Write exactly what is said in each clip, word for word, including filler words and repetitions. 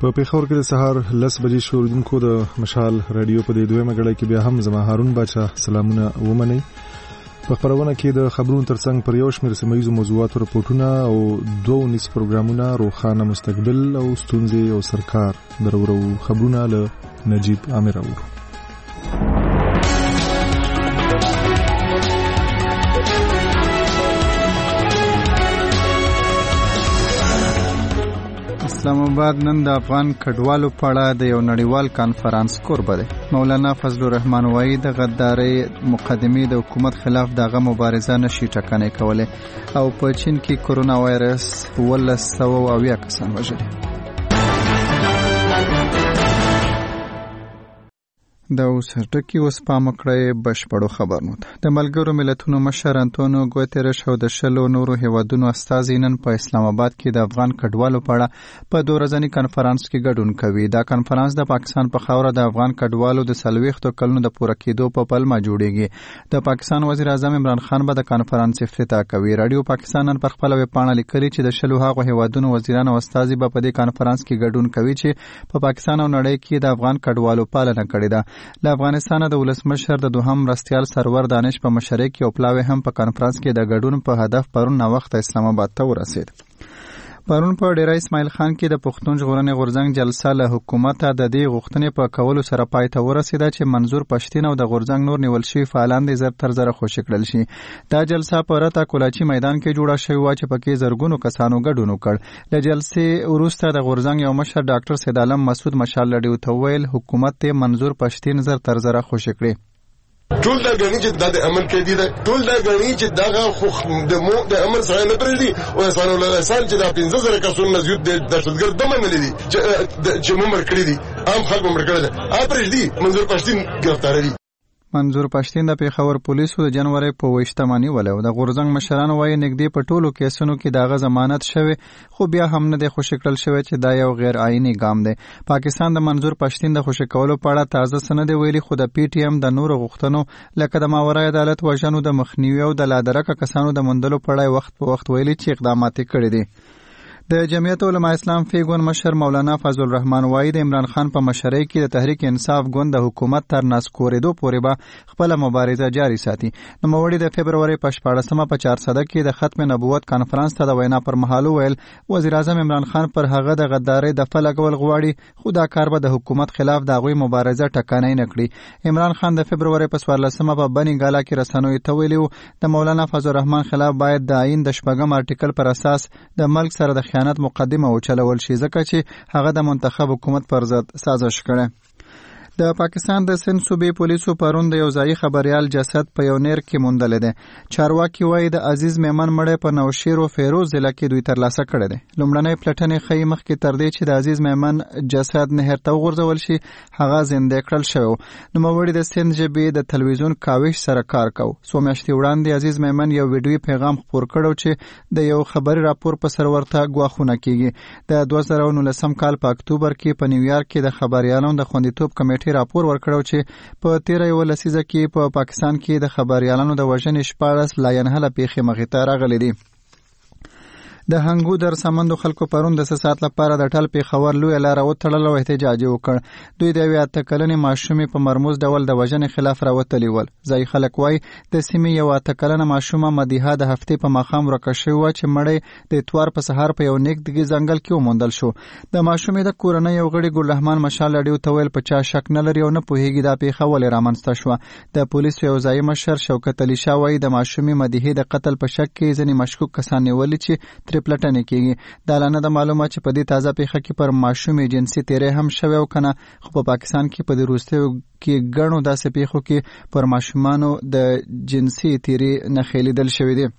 په پیښور کې د سهار لس بجې شوردونکو د مشال رادیو په دې دویمه غړۍ کې بیا هم زما هارون باچا سلامونه ومنئ. په خبرونه کې د خبرونو ترڅنګ پر یو شمېر سیمه ییزو موضوعاتو راپورټونه او دوه نس پروګرامونه روښانه مستقبل او ستونزې او سرکار درورو خبرونه له نجیب عامر اورو. اسلام آباد نن د افغان کډوالو په اړه د یو نړیوال کانفرنس کوربه دی. مولانا فضل الرحمن وایي د غدارۍ مقدمې د حکومت خلاف دغه مبارزه نشي ټکنۍ کولی او په چین کې کرونا وایرس ولس سوه اویا کسان وژلي. د اوسټکی اوس پام کړی بشپړو خبرونو ته. د ملګرو ملتونو مشر انټونیو ګوتریش او د شلو نورو هیوادونو استازي نن په اسلام آباد کې د افغان کډوالو په اړه په دوه ورځني کانفرنس کې ګډون کوي. دا کانفرنس د پاکستان په خاوره د افغان کډوالو د څلوېښتو کلونو د پوره کېدو په پلمه جوړیږي. د پاکستان وزیر اعظم عمران خان به د کانفرنس افتتاح کوي. رادیو پاکستان نن پر خپل ویبپاڼه لیکلي چې د شلو هغو هیوادونو وزیران او استازي به په دې کانفرنس کې ګډون کوي چې په پاکستان او نړۍ کې د افغان کډوالو پالنه کړې ده. له افغانستان د ولسمشر د دوهم مرستیال سرور دانش په مشرۍ کې او پلاوی هم په کانفرنس کې د ګډون په هدف پرون ناوخته اسلام آباد ته ورسید. پرون په ډیره اسماعیل خان کې د پښتون ژغورنې غورځنګ جلسه له حکومته د دې غوښتنې په کولو سره پای ته ورسېده چې منظور پښتین او د غورځنګ نور نیول شوي فعالان دې زر تر زره خوشي کړل شي. دا جلسه په رته کولاچي میدان کې جوړه شوې وه چې پکې زرګونو کسانو ګډون وکړ. له جلسې وروسته د غورځنګ یو مشر ډاکټر سید عالم مسعود مشال رادیو ته وویل حکومت ته منظور پښتین زر تر زره خوشي کړي. ټول دا غنی چې د عمل کې دي ټول دا غنی چې دغه خو د مو د عمل سره نه پرېږدي او انسان له انسان چې د پنځه زره کسونو زیات د دهشتګرد دمه نه لري چې چې ممر کړی دي عام خلک ممر کړی دي ا پرېږدي منظور پښتين گرفتار دي. منظور پښتین د پیښور پولیسو د جنوري په ویشتمه نیولې او د غورځنګ مشرانو وایي نږدې په ټولو کیسونو کې دغه ضمانت شوی خو بیا هم نه دی خوشي کړل شوی چې دا یو غیر آئینی ګام دی. پاکستان د منظور پښتین د خوشي کولو په اړه تازه سند ویلي خو د پی ټی ایم د نورو غوښتنو لکه د ماورای عدالت وژنو د مخنیوي او د لادرکه کسانو د موندلو په اړه وخت په وخت ویلي چې اقدامات کړي دي. د جمعیت علماء اسلام فیګون مشر مولانا فضل الرحمن وایي د عمران خان په مشرۍ کې د تحریک انصاف ګوند د حکومت تر ناسکورېدو پورې به خپل مبارزه جاري ساتي. نوموړي د فبروري په شپاړسمه په چارسده کې د ختم نبوت کانفرنس ته د وینا پر مهال ویل وزیر اعظم عمران خان پر هغه د غدارۍ د فلګول غواړي خو دا کار به د حکومت خلاف د هغوی مبارزه ټکنۍ نه کړي. عمران خان د فبروري په څوارلسمه په بني ګالا کې رسنیو ته ویلي د مولانا فضل الرحمن خلاف باید د آئین د شپږم آرټیکل پر اساس د ملک سره د خیانت مقدمه وچلول شي ځکه چې هغه د منتخب حکومت پر ضد سازش کړي. د پاکستان د سند صوبې پولیسو پرون د یو ځایي خبريال جسد په یو نیر کې موندل دي. چارواکي وایي د عزیز میمن مړی په نوشیر او فیروز ضلع کې دوی ترلاسه کړی دی. لومړنۍ پلټنې ښیي مخکې تر دې چې د عزیز میمن جسد نهر ته وغورځول شي هغه زنده کړل شوی. نوموړي د سند ژبې د تلویزیون کاوش سره کار کو. څو میاشتې وړاندې عزیز میمن یو ویډیوي پیغام خپور کړو چې د یو خبري راپور په سرور ته ګواښونه کیږي. د دوه زره نولسم کال په اکتوبر کې په نیویارک کې د خبريالانو د خوندیتوب کمیټې راپور ورکړو چې په تیره یو لسیزه کې په پا پاکستان کې د خبريالانو د وژنې شپاړس لا ینهله پیښې مخې ته راغلي دي. د هنګو در سمندو خلکو پرون د سات لپاره د ټل پیښور لوی لار وتړل او احتجاج وکړ. دوی د یو اته کلنې ماشومې په مرموز ډول د وژنې خلاف راوتلی ول. ځای خلک وای د سیمې یو اته کلنه ماشومه مدیحه د هفتې په ماښام ورکه شوې وه چې مړی د اتوار په سهار په یو نږدې ځنګل کې وموندل شو. د ماشومې د کورنۍ یو غړي ګل رحمان مشال رادیو ته ویل په چا شک نه لري او نه پوهېږي دا پیښه ولې رامنځته شوه. د پولیسو یو ځایي مشر شوکت علي شاه وایي د ماشومې مدیحې د قتل په شک کې ځینې مشکوک کسان نیولي چې ترې پلټنې کېږي. دا لا نه ده معلومه چې په دې تازه پیښه کې پر ماشومې جنسي تیری هم شوی او کنه خو په پاکستان کې په دې وروستیو کې ګڼو داسې پیښو کې پر ماشومانو د جنسي تیری نښې لیدل شوي دي.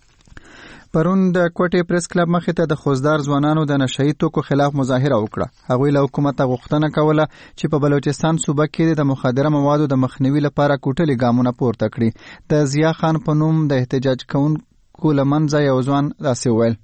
پرون د کوټې پریس کلب مخې ته د خوزدار ځوانانو د نشهیي توکو خلاف مظاهره وکړه. هغوی له حکومته غوښتنه کوله چې په بلوچستان صوبه کې د مخدره موادو د مخنیوي لپاره کوټلي ګامونه پورته کړي. د ضیا خان په نوم د احتجاج کوونکو له منځه یو ځوان داسې وویل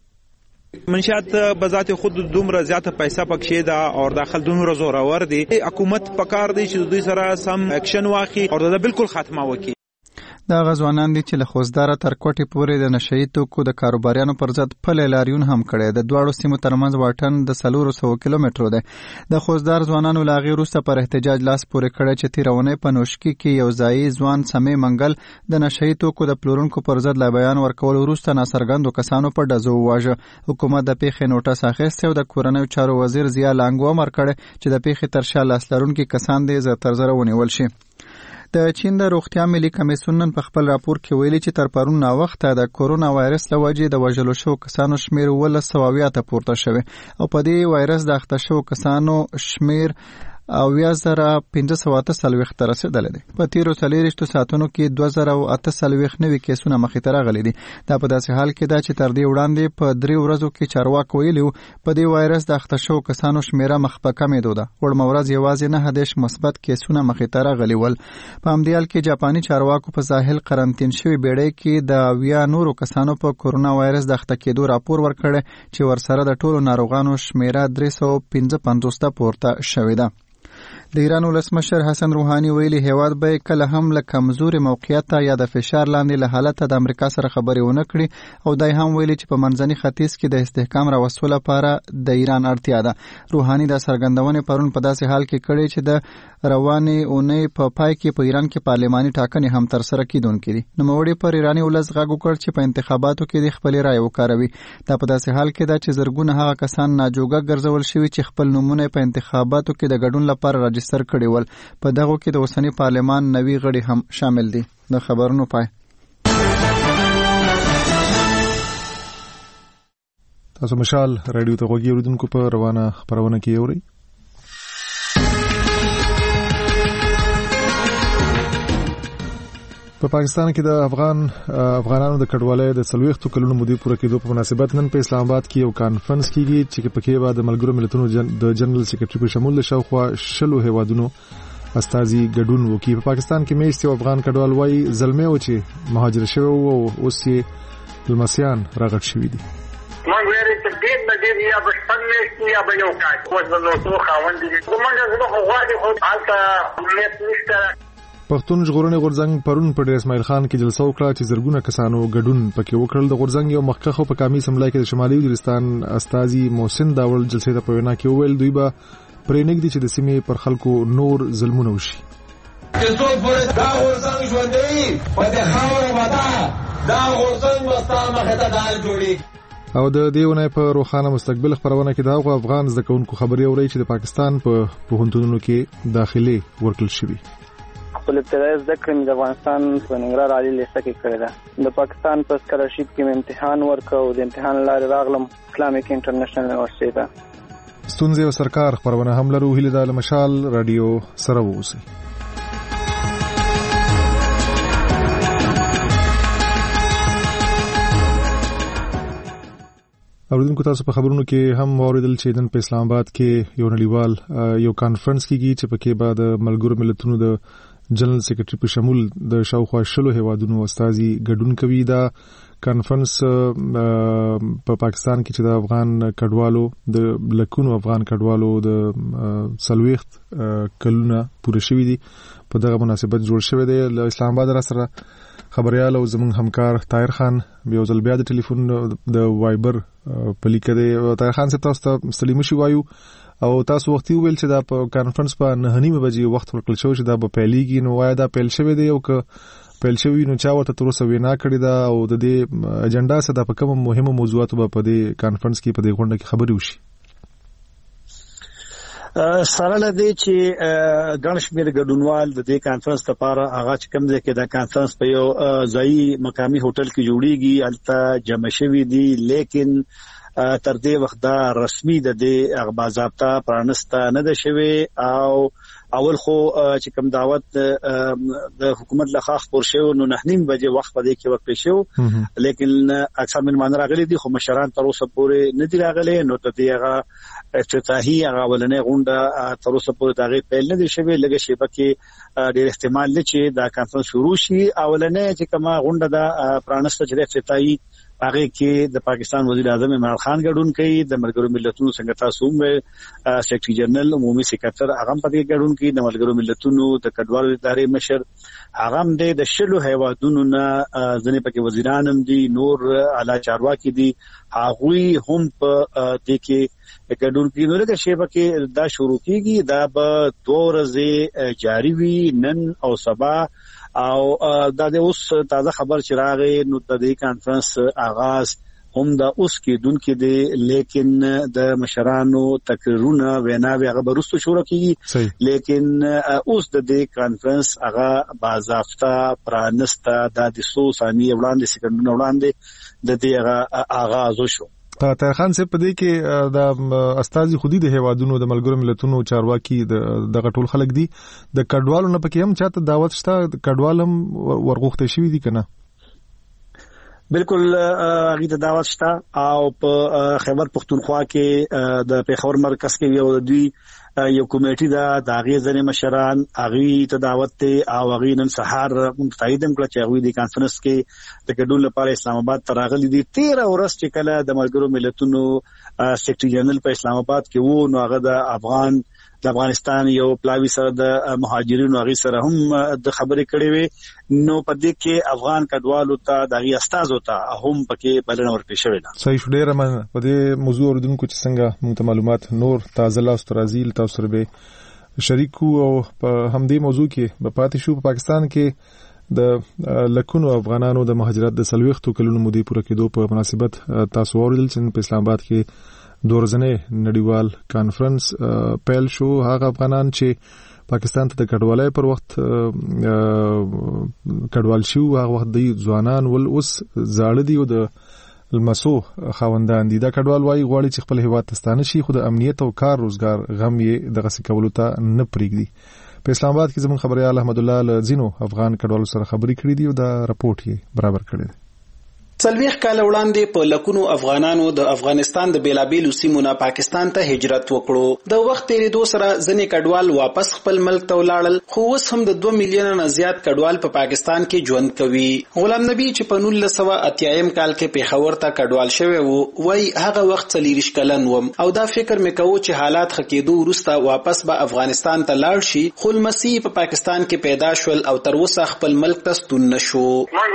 منشات بذات خود دومره زیاته پیسې پکې ده او داخل دومره زورور دي. حکومت پکار دی چې دوی سره سم اکشن واخلي او دا بالکل ختمه وکړي. دا غزوانان دي چې له خوزدار تر کوټي پورې د نشئی توکو د کاروباریانو پر ضد پلې لاریون هم کړي. د دواړو سیمو ترمنځ واټن د څلور سوه کیلومترو دی. د خوزدار ځوانانو له هغې وروسته پر احتجاج لاس پورې کړی چې تېره اونۍ په نوشکي کې یو ځایي ځوان سمې منګل د نشئی توکو د پلورونکو پر ضد له بیان ورکولو وروسته ناڅرګندو کسانو په ډزو وواژه. حکومت د پیښې نوټس اخیستی او د کورنیو چارو وزیر ضیا لانګو امر کړی چې د پیښې تر شا لاس لرونکي کسان دې زر تر زره ونیول شي. د چین د روغتیا ملي کمیسیون نن په خپل راپور کې ویلي چې تر پرون ناوخته د کورونا وایرس له وجې د وژلو شوو کسانو شمېر اوولس سوه اویا ته پورته شوی او په دې وایرس د اخته شوو کسانو شمېر اویا زره پنځه سوه اته څلوېښت ته رسېدلی دی. په تېرو څلېرویشتو ساعتونو کې دوه زره او اته څلوېښت نوي کیسونه مخې ته راغلي دي. دا په داسې حال کې ده چې تر دې وړاندې په درې ورځو کې چارواکو ویلي وو په دې وایرس د اخته شوو کسانو شمېره مخ په کمېدو ده. وړمه ورځ یوازې نهه دېرش مثبت کیسونه مخې ته راغلي ول. په همدې حال کې جاپاني چارواکو په ساحل قرنطین شوي بیړۍ کې د اویا نورو کسانو په کورونا وایرس د اخته کېدو راپور ورکړی چې ورسره د ټولو ناروغانو شمېره درې سوه پنځه پنځوس ته پورته شوې ده. د ایران ولسمشر حسن روحاني ویلي هیواد به کله هم له کمزوري موقعیت یا د فشار لاندې له حالته د امریکا سره خبرې ونه کړي او دای هم ویلي چې په منځني ختیځ کې د استحکام راوستلو لپاره د ایران اړتیا ده. روحاني د څرګندونې پرون په داسې حال کې کړي چې د روانې اونۍ په پای کې په ایران کې پارلماني ټاکنې هم ترسره کیدونکې دي. نوموړي پر ایراني ولس غږ وکړ چې په انتخاباتو کې د خپلې رایې وکاروي. دا په داسې حال کې ده چې زرګونه هغه کسان ناجوګه ګرځول شوي چې خپل نومونه په انتخاباتو کې د ګډون لپاره راجستر کړي ول. په دغه کې د اوسنی پارلمان نوي غړي هم شامل دي. د خبرونو پای. تاسو مشال رادیو ته غوږی اوریدونکو په روانه خبرونه کې اورئ. په پاکستان کې د افغان افغانانو د کډوالۍ د څلوېښتو کلونو مودې پوره کېدو په مناسبت نن په اسلام آباد کې یو کانفرنس کېږي چې پکې به د ملګرو ملتونو د جنرال سیکریټري په شمول د شاوخوا شلو هیوادونو استازي ګډون وکړي. په پاکستان کې میشت یو افغان کډوال وایي زلمی و چې مهاجر شوی و او اوس یې لمسیان راغټ شوي دي. موږ ویری چې دې د دې یا بشپن میشت یا به یو کار اوس د نوټو خاوند دي. موږ زما خو غواړي خو حالته نیت نشته. پښتون ژغورنې غورځنګ پرون په ډیر اسماعیل خان کې جلسه وکړه چې زرګونه کسانو ګډون پکې وکړل. د غورځنګ یو مخکخ په کامي سملای کې د شمالي وزیرستان استازي محسن داول جلسې ته په وینا کې وویل دوی به پرې نږدې چې د سیمې پر خلکو نور ظلمونه وشي. چې څوک پرې دا غورځنګ ژوندوي په دې خاوره باندې دا غورځنګ وستا مخه ته دال جوړي. او د دیونه په روخانه مستقبل خبرونه کې دا غو افغان زده کوونکو خبري اوري چې د پاکستان په پوهنتونونو کې داخلي ورکل شوی. خپل ابتدایي زده کړې د افغانستان په ننګرهار عالي لیسه کې کړې ده. د پاکستان په سکالرشپ کې امتحان ورکړ او د امتحان لارې راغلم اسلامیک انټرنیشنل یونیورسيټي ته. ستونزې او سرکار خبرونه هم لرو. هیله د مشال رادیو سره ووسی. اوریدونکو تاسو په خبرونو کې هم اوریدل چې نن په اسلام آباد کې یو نړیوال یو کانفرنس کېږي چې پکې به د ملګرو ملتونو د جنرال سیکریټري په شمول د شاوخوا شلو هیوادونو استازي ګډون کوي. دا کانفرنس په پاکستان کې چې د افغان کډوالو د لکونو افغان کډوالو د څلوېښت کلونه پوره شوي دي په دغه مناسبت جوړ شوی دی. له اسلام آباد را سره خبريال او زموږ همکار طاهر خان یو ځل بیا د ټلیفون د وایبر په لیکه دی. طاهر خان صاحب تاسو ته سلام شي وایو او تاسو وختي ویل چې دا په کانفرنس په نه نیمه بجې وخت ورکړل شو چې دا به پیلېږي. نو وای دا پیل شوی دی او که پیل شوی نو چا ورته تر اوسه وینا کړې ده او د دې اجنډا څه د په کوم مهمه موضوعاتو په دې کانفرنس کې په دې غونډه کې خبرې وشي؟ سره لدی چې ګڼ شمېر ګډونوال د دې کانفرنس لپاره هغه چې کوم ځای کې دا کانفرنس په یو ځایي مقامي هوټل کې جوړیږي هلته جمع شوي دي. لیکن تر دې وخت دا رسمي د دې هغه باضابطه پرانسته نه ده شوی او اول خو چې کوم دعوت د حکومت لخوا خپور شو نو نه نیم بجې وخت په دې کې ورکړل شو. لیکن اکثر مېلمانه راغلي دي خو مشران تر اوسه پورې نه دي راغلي. نو ته دې هغه افتتاحي هغه ولنې غونډه تر اوسه پورې دغه پیل نه دي شوی. لږه شیبه کې ډېر احتمال دی چې دا کانفرنس شروع شي. اولنې چې کومه غونډه دا پرانسته چې افتتاحي هغه کې د پاکستان وزیر اعظم عمران خان ګډون کوي، د ملګرو ملتونو څنګه تاسو هم سیکریټری جنرال عمومي سکرټر هغه په دې ګډون کوي، د ملګرو ملتونو د کډوالو ادارې مشر هغه هم د شلو هیوادونو نه ځنې پکې وزیران هم دي، نور اعلی چارواکي دي، هغوی هم په دې کې ګډون کوي. نو لکه شی پکې دا شروع کیږي، دا به دوه ورځې جاری وي، نن او سبا، او دا د اوس تازه خبر چې راغی نو د دې کانفرنس آغاز هم دا اوس کې دن کې دی، لیکن د مشرانو تقریرونه ویناوي هغه برستو شروع کیږي، لیکن اوس د دې کانفرنس هغه باضابطه پرانسته د څو ثانیې وړاندې سکندونه وړاندې د دې هغه آغاز وشو. طاهر خان صاحب په دې کې د استازي خودي د هیوادونو د ملګرو ملتونو چارواکي د غټول خلک دي، د کډوالو نه پکې هم چاته دعوت شته، د کډوالم ورغوښته شوی دي کنه؟ بالکل هغه د دعوت شته، او په خیبر پختونخوا کې د پیښور مرکز کې یو دوی یو کمیټه ده، د هغه ځنې مشران هغه ته دعوت ته، او هغه نن سهار متعهد هم کړ چې هغه د کانفرنس کې د ګډون لپاره اسلام آباد ته راغلي دي. تیرہ ورځ چې کله د ملګرو ملتونو سیکریټری جنرال په اسلام آباد کې وو، نو هغه د افغان د افغانستان یو پلاوی سره د مهاجرینو هغه سره هم د خبرې کړې وي، نو په دې کې افغان کډوالو ته د هغه استازو ته هم پکې بلنه ورکړې شوې ده. صحیح شو. ډېر من په دې موضوع اوریدونکو چې څنګه موږ معلومات نور تازه لاس ترازیل تاسو سره به شریکو، او په همدې موضوع کې په پاتې شو. په پاکستان کې د لکونو افغانانو د مهاجرت د سلويختو کلونو مودې پوره کېدو په مناسبت تاسو اوریدل چې په اسلام آباد کې دورځنې نړیوال کانفرنس پیل شو. هغه افغانان چې پاکستان ته د کډوالۍ پر وخت کډوال شو، هغه وخت د ځوانان ول اوس زاړه دي او د المسو خاوندان دي. دا کډوال وايي غواړي چې خپل هیواد ته ستانه شي، خو د امنیت او کار روزګار غم یې دغه څه کولو ته نه پرېږدي. په اسلام آباد کې زموږ خبريال احمد الله لزینو افغان کډوالو سره خبرې کړې دي او دا رپورټ یې برابر کړی دی. څلوېښت کاله وړاندې په لکونو افغانانو د افغانستان د بیلابیلو سیمو نه پاکستان ته هجرت وکړو. د وخت تیریدو سره ځینې کډوال واپس خپل ملک ته ولاړل، خو اوس هم د دوه میلیونه نه زیات کډوال په پاکستان کې ژوند کوي. غلام نبی چې په نولس سوه اتیایم کال کې پیښور ته کډوال شوی وو، وایي هغه وخت څلېرویشت کلن وم، او دا فکر مې کوو چې حالات ښه کېدو وروسته واپس به افغانستان ته لاړ شي، خو لمسي په پاکستان کې پیدا شول او تر اوسه خپل ملک ته ستون نه شو.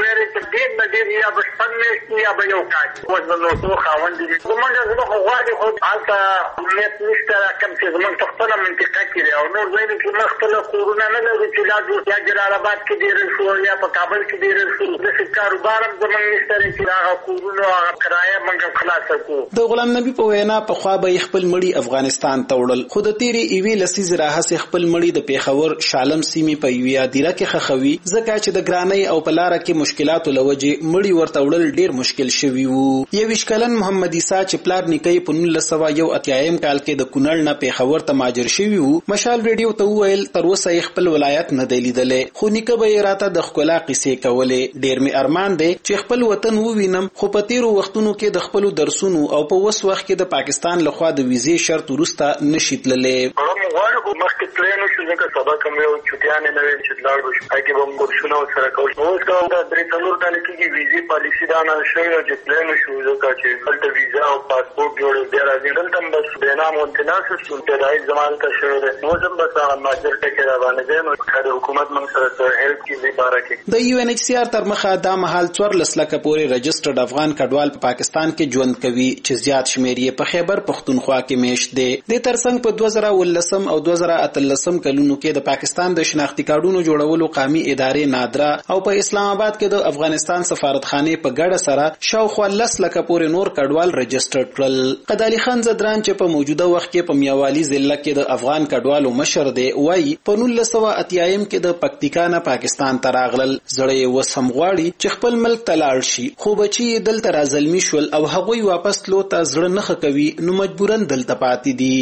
یا به یو کار اوس نو څو خاوند دي زمونږ زما خو غواړي خو هلته امنیت نشته، کوم چې زمونږ په خپله منطقه کې دی، او نور ځایونه کې موږ خپله کورونه نه لرو چې لا جوړ، یا جلال آباد کې ډېر شو یا په کابل کې ډېر شو، داسې کاروبار هم زمونږ نشته چې هغه کورونه هغه کرایه موږ خلاصه کړو. د غلام نبي په وینا پخوا به یې خپل مړي افغانستان ته وړل، خو د تېرې یوې لسیزې راهیسې خپل مړي د پیښور شالم سیمې په یوې هدیره کې ښخوي، ځکه چې د ګرانۍ او په لاره کې مشکلاتو له وجې مړي ورته وړل ډېر مشکل شوي وو. یویشت کلن محمد عیسی چې پلار نیکه په نولس سوه یو اتیایم کال کې د کونړ نه پیښور ته مهاجر شوي وو، مشال ریډیو ته وویل تر اوسه یې خپل ولایت نه دی لیدلی، خو نیکه به یې راته د ښکلا قیسې کولې. ډېر مې ارمان دی چې خپل وطن ووینم، خو په تېرو وختونو کې د خپلو درسونو او په اوس وخت کې د پاکستان لخوا د ویزې شرط وروسته نشي تللی. مخکې تللی نه شو ځکه سبق هم یو چوټیانې نه وې چې لاړ به شو، هغې کې به هم کورسونه ورسره کول. اوس که دا درې څلور کاله کېږي ویزې پالیسي دا نه شوې ده چې تللی نه شو، ځکه چې هلته ویزا او پاسپورټ جوړ بیا راځي. دلته هم بس بینام مونتناسس شو، ابتدایي زما هلته شوی دی، اوس هم بس هغه مهاجر ټکې را باندې دی، نو که د حکومت موږ سره څه هیلپ کړي دې باره کې. د یو ان ایچ سی آر تر مخه دا مهال څوارلس لکه پورې رجسټرډ افغان کډوال په پاکستان کې ژوند کوي، چې زیات شمېر یې په خیبر پختونخوا کې میشت دی. دې ترڅنګ په دوه زره اوولسم او دوه زره اتلسم کلونو کې د پاکستان د شناختي کارډونو جوړولو قومي ادارې نادرا او په اسلام آباد کې د افغانستان سفارتخانه په ګډه سره شاوخوا لس لکه پورې نور کډوال رجسټر کړل. قدالي خان زدران چې په موجوده وخت کې په میاوالي ضلع کې د افغان کډوالو مشر دی، وایي په نولس سوه اتیایم کې د پکتیکا نه پاکستان ته راغلل، زړه یې اوس هم غواړي چې خپل ملک ته لاړ شي، خو بچي یې دلته رازلمي شول او هغوی واپس تلو ته زړه نه ښه کوي، نو مجبورن دلته پاتې دي.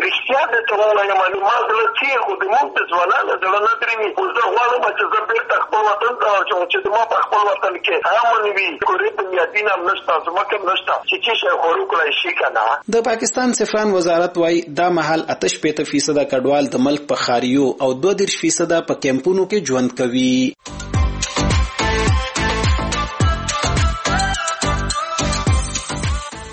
معلومات لکه خو د موږ د ځوانانو زړه نه درېږي، خو زه غواړم چې زه بېرته خپل وطن ته ورشم، چې زما په خپل وطن کې امن وي، کورې بنیادین هم نشته، ځمکه هم نشته چې څه شی خور وکړی شي که نه. د پاکستان سفران وزارت وایي دا مهال اته شپېته فیصده کډوال د ملک په ښاریو او دوه دېرش فیصده په کیمپونو کې ژوند کوي.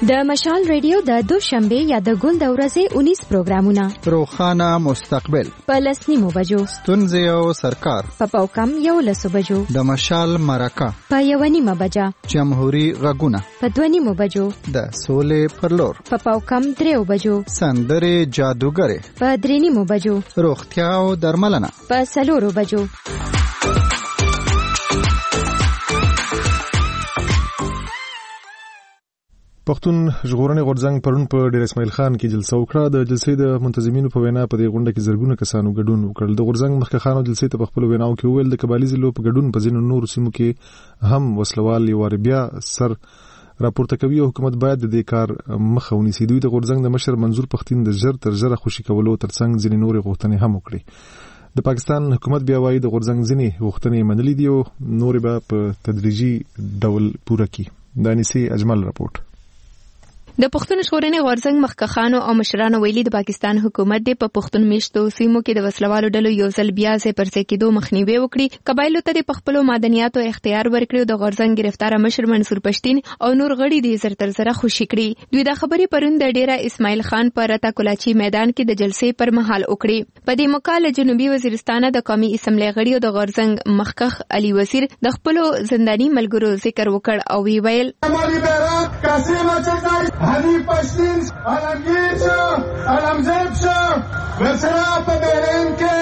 د مشال ریډیو د دوشنبه یا د ګل د ورځې اونیس پروګرامونه روخانه مستقبل په لسنیمو بجو ستونزې او سرکار په پاوکم یو لسو بجو د مشال مرکه په یو نیمه بجا جمهوریت غږونه په دوه نیمو بجو د سولې پر لور په پاوکم دریو بجو سندرې جادوګرې په درې نیمو بجو روغتیا او درملنه په څلورو بجو. پښتون ژغورنې غورځنګ پرون په ډیر اسماعیل خان کې جلسه وکړه. د جلسې د منتظمینو په وینا په دې غونډه کې زرګونه کسانو ګډون وکړ. د غورځنګ مخکښانو جلسې ته په خپل ویناو کې وویل د قبایلی ضلعو په ګډون په ځینو نورو سیمو کې هم وسلوال یو بیا سر راپورته کوي او حکومت باید د دې کار مخه ونیسي. دوی د غورځنګ د مشر منظور پښتين د ژر تر ژره خوشي کولو ترڅنګ ځینې نورې غوښتنې هم وکړي. د پاکستان حکومت بیا وايي د غورځنګ ځینې غوښتنې منلې دي او نورې به په تدریجي ډول پوره کړي. د انیسي اجمل راپورټ. د پښتون ژغورنې غورځنګ مخکښانو او مشرانو ویلي د پاکستان حکومت د په پښتون میشتو سیمو کې د وسلوالو ډلو یو ځل بیا ځای پر ځای کېدو مخنیوي وکړي. قبایلو ته د خپلو معدنیاتو اختیار ورکړي. د غورځنګ گرفتار مشر منصور پښتين او نور غړي د زر تر زره خوشي کړي. دوی د خبرې پرون د ډیره اسماعیل خان په رتا کولاچی میدان کې د جلسې پر مهال وکړي. په دې مقاله جنوبي وزیرستان د قومي اسمبلی غړي او د غورځنګ مخکښ علي وزیر د خپلو زنداني ملګرو ذکر وکړ او وی ویل علمگیر شو علمزیب شو بسرا پا بیرین که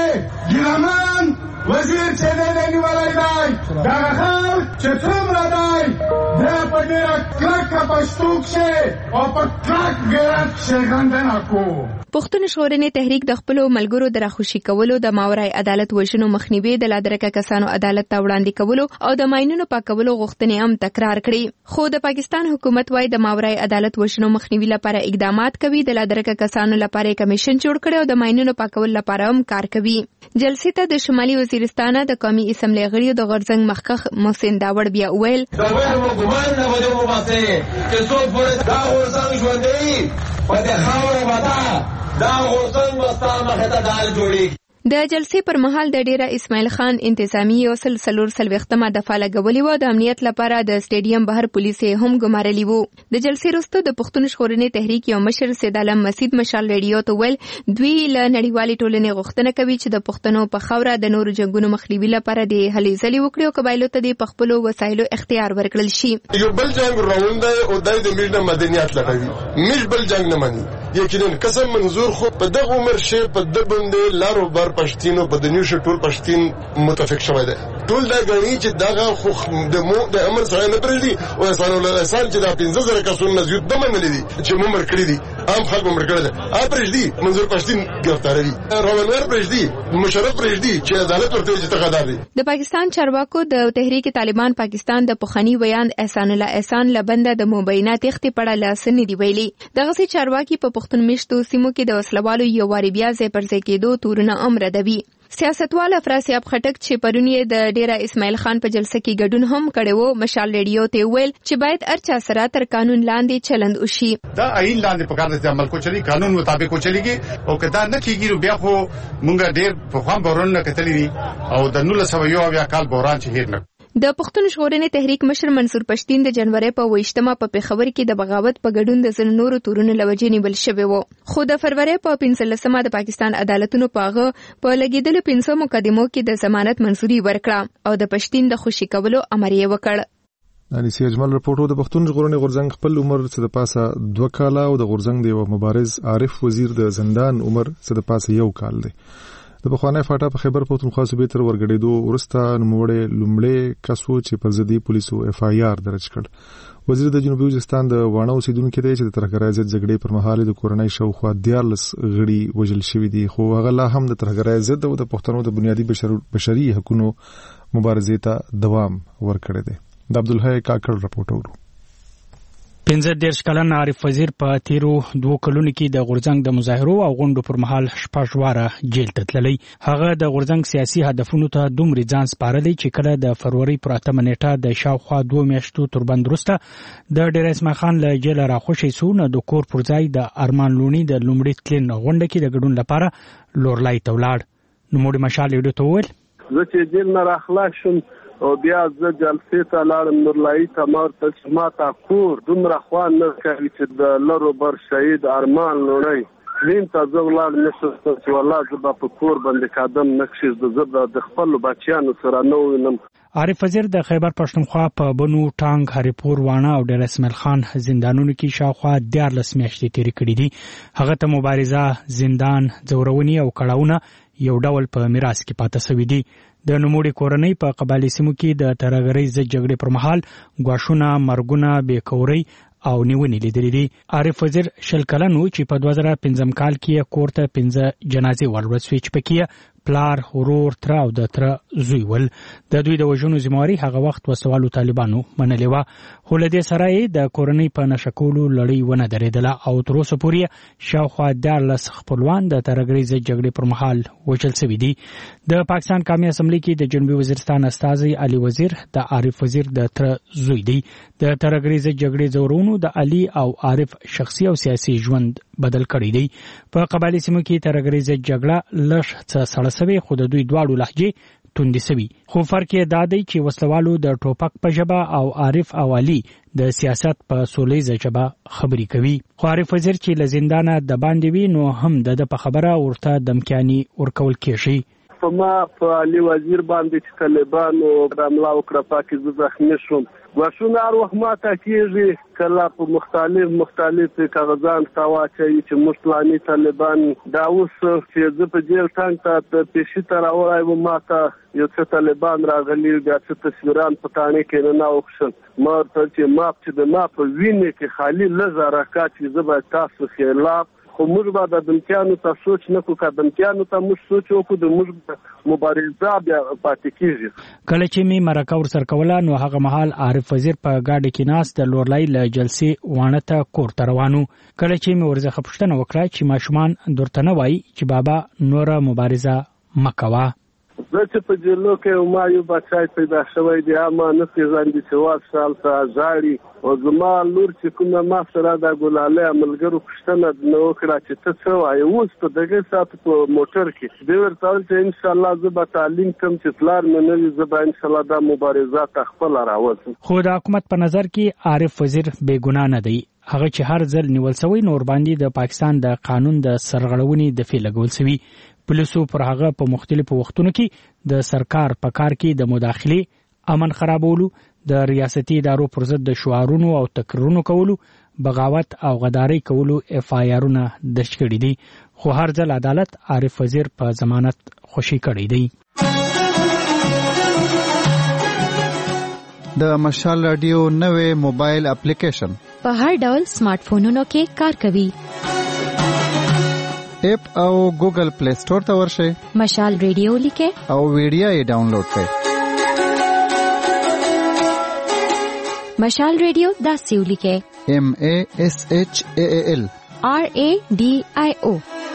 گیرمان وزیر چه دیدنی ولی دای در خال چه توم را دای ده پا دیره کلک پشتوک شه او پا کلک گیرت شیغنده نکو. پښتون ژغورنې تحریک د خپلو ملګرو د راخوشي کولو د ماورای عدالت وژنو مخنیوي د لادرکه کسانو عدالت ته وړاندې کولو او د ماینونو پاکولو غوښتنې هم تکرار کړي. خو د پاکستان حکومت وايي د ماورای عدالت وژنو مخنیوي لپاره اقدامات کوي. د لادرکه کسانو لپاره کمیشن جوړ کړي او د ماینونو پاکولو لپاره هم کار کوي. جلسې ته د شمالي وزیرستان د قومي اسمبلی غړي د غورځنګ مخکښ محسن داوړ بیا ویل دا وایو ګمان نه ودی مو باسي چې څوک پورې دا غورځنګ ژوندې په دې خاور ودا دا غورځنګ وستا مخه ته دال جوړي. د جلسې پر مهال د ډیره اسماعیل خان انتظامی یو سل سلور سلوختمه دفعه لګولې و. د امنیت لپاره د سټیډیم بهر پولیس هم ګمارلي وو. د جلسې وروسته د پښتون ژغورنې تحریک یو مشر سید عالم مسید مشال ریډیو ته ویل دوی له نړیوالې ټولنې غوښتنه کوي چې د پښتنو په خاوره د نورو جنگونو مخنیوي لپاره د هلې ځلې وکړي او قبایلو ته د خپلو وسایلو اختیار ورکړل شي. یو بل جنگ روان دی او دای د میډیا مدنیات لټوي. میش بل جنگ نه مانی. یقینا قسم منظور خو په دغه عمر شه په د باندې لارو بر پښتینو په د نیو شټول پښتین متفق شوی دی. ټول دا غنی چې دغه خو د مو د امر سره نه پرېږدي او اسانه له انسان چې د پنځه زره کسونو زیات د منلې دي چې مو مر کړی دي عام خلک مر کړی دي ا پرېږدي منظور پښتین گرفتار دي روانور پرېږدي مشرف پرېږدي چې عدالت ورته چې تقدار دي. د پاکستان چارواکو د تحریک طالبان پاکستان د پخانی ویان احسان الله احسان لبنده د مبینه تختی پړه لاسنی دی ویلي. دغه سي چارواکي په پښتون میشتو سیمو کې د وسلوالو یو واری بیا ځای پر ځای کېدو تورونه امر دوي. سیاستوال افراسیاب خټک چې پرونی د ډیره اسماعیل خان په جلسه کې ګډون هم کړي وو مشال ریډیو ته ویل چې باید ارچا سره تر قانون لاندې چلند وشي. دا عین لاندې په کار د عمل کو چلی قانون مطابق چلیږي او کدا نه کیږي بیا خو مونږ ډیر په خوان بورون نه کتلې او د نول سو یو بیا کال بوران چې هیر نه. د پښتون ژغورنې تحریک مشر منصور پښتين د جنوري په ویشتمه په پیښور کې د بغاوت په ګډون د زن نورو تورونو لوجې نیول شوی وو. خو د فروری په پنځلسمه د پاکستان عدالتونو پاغه په لګیدلو پنځو مقدمو کې د ضمانت منزوري ورکړه او د پښتين د خوشي کولو امر یې وکړ. اني سي اجمل رپورټو د پښتون ژغورنې غورځنګ خپل عمر څه د پاسه دوه کاله او د غورځنګ د مبارز عارف وزیر د زندان عمر څه د پاسه یو کال دی. د بخوانه فاټا په خیبر پختونخوا صوبې تر ورګړېدو ورسته نوموړی لومړی کسو چې پر ضد پولیسو اف آی آر درج کړ. وزیر د جنوبي وزیرستان د وانه اوسیدونکو دی چې د ترهګرۍ ضد جګړې پر مهال د کورنۍ شاوخوا دیارلس غړي وژل شوي دي خو هغه لا هم د ترهګرۍ ضد او د پښتنو د بنیادي بشري حقوقو مبارزې ته دوام ورکړی دی. د عبدالحی کاکړ رپورټ اورو. پنځه دیرش کلن عارف وزیر په تیرو دوه کلونو کې د غورځنګ د مظاهرو او غونډو پر مهال شپږ واره جیل ته تللی. هغه د غورځنګ سیاسي هدفونو ته دومره ځان سپارلی چې کله د فروری پر اتمه نیټه د شاوخوا دوه میاشتو تربند وروسته د ډیر اسماعیل خان له جیل راخوشي سو نه د کور پر ځای د ارمان لونی د لومړي تلین غونډه کې د ګډون لپاره لورلای ته ولاړ. نو موږ مشال یو ته ویل زه چې جیل نه راخلاص شم او بیا زه جلسې ته لاړم نورلایي ته ما ورته چې ما ته کور دومره خوند نه کوي چې د لرو بر شهید ارمان لوڼی وین ته زه ولاړ نه شم چې والله زه به په کور باندې قدم نه کښېږدم، زه د خپلو بچیانو سره نه وینم. عارف وزیر د خیبر پښتونخوا په بنو ټانګ هریپور واڼه او ډیر اسماعیل خان زندانونو کې شاوخوا دیارلس میاشتې تیرې کړې دي. هغه ته مبارزه، زندان، ځورونې او کړاوونه یو ډول په میراث کې پاتې شوي دي. د نوموړي کورنۍ په قبایلي سیمو کې د ترهګرۍ ضد جګړې پر مهال ګواښونه، مرګونه، بېکورۍ او نیونې لیدلې دي. عارف وزیر شل کلن و چې په دوه زره پنځم کال کې کور ته پنځه جنازې وروړل شوې چې پکې پلار، ورور، تره او د تره زوی ول. د دوی د وژنو ذمہواري هغه وخت وسوالو طالبانو منلې وه، خو له دې سره یې د کورنۍ په نشه کولو لړۍ ونه درېدله او تر اوسه پورې شاوخوا دیارلس خپلوان د ترهګرۍ ضد جګړې پر مهال وژل شوي دي. د پاکستان قومي اسمبلی کې د جنوبي وزیرستان استازی علي وزیر د عارف وزیر د تره زوی دی. د ترهګرۍ ضد جګړې ځورونو د علي او عارف شخصي او سیاسي ژوند بدل کړی دی. په قبایلي سیمو کې ترهګرۍ ضد جګړه لږ څه سړه سوې، خو د دوی دواړو لهجې توندې سوي. خو فرق یې دا دی چې وسلوالو د ټوپک په ژبه او عارف او علي د سیاست په سولیزه ژبه خبرې کوي. خو عارف وزیر چې له زندانه د باندې وي نو هم د په خبره ورته دمکیاني ورکول کېږي. په ما په علي وزیر باندې چې طالبانو حمله وکړه پاکې زه زخمي شوم. غوښونه هر وخت ماته کېږي، کله په مختلف مختلف کاغذان ته واچوي چې موږ فلاني طالبان دا اوس چې زه په جیل ټانګ ته پیشي ته راوړی وم، ماته یو څه طالبان راغلي، بیا څه تصویران په تاڼې کې نه راوکښل. ما ورته چې ما چې د ما په وینې کې خالي لږ حرکات چې زه باید تاسو خلاف، خو موږ به د دمکیانو ته سوچ نه کړو. که دمکیانو ته موږ سوچ وکړو د موږ مبارزه بیا پاتې کېږي. کله چې مې مرکه ورسره کوله نو هغه مهال عارف وزیر په ګاډي کې ناست د لورلای له جلسې واڼه ته کور ته روانو. کله چې مې ورڅخه پوښتنه وکړه چې ماشومان درته نه وایي چې بابا نوره مبارزه مه کوه. زه چې په جلو کې ما یو بچی پیدا شوی دی، ما نه پېژاندي چې واټ سال ته ژاړي، او زما لور چې کومه ما سره د ګلالۍ ملګرو پوښتنه نه وکړه چې ته څه وایې. اوس په دغه ساعت په موټر کې دوی ورته ویل چې انشاءالله زه به تعلیم کوم، چې پلار مې نه وي زه به انشاءالله دا مبارزه ته خپله راوځم. خو د حکومت په نظر کې عارف وزیر بې ګناه نه دی. هغه چې هر ځل نیول شوی نور باندې د پاکستان د قانون د سرغړونې دفعې لګول شوی. پولیسو پر هغه په مختلفو وختونو کې د سرکار په کار کې د مداخلې، امن خرابولو، د ریاستي ادارو پر ضد د شعارونو او تقریرونو کولو، بغاوت او غداري کولو اف آی آرونه درج کړي دي. خو هر ځل عدالت عارف وزیر په ضمانت خوشي کړی دی. د مشال رادیو نوې موبایل اپلیکیشن په هر ډول سمارټ فونونو کې کار کوي. اپ او ګوګل پلی سٹور ته ورشئ، مشال ریډیو لیکئ او ویډیو یې ډاونلوډ کړئ. مشال ریډیو داسې ولیکئ، ایم ا اس ایچ ا ال آر ا ډي آی او.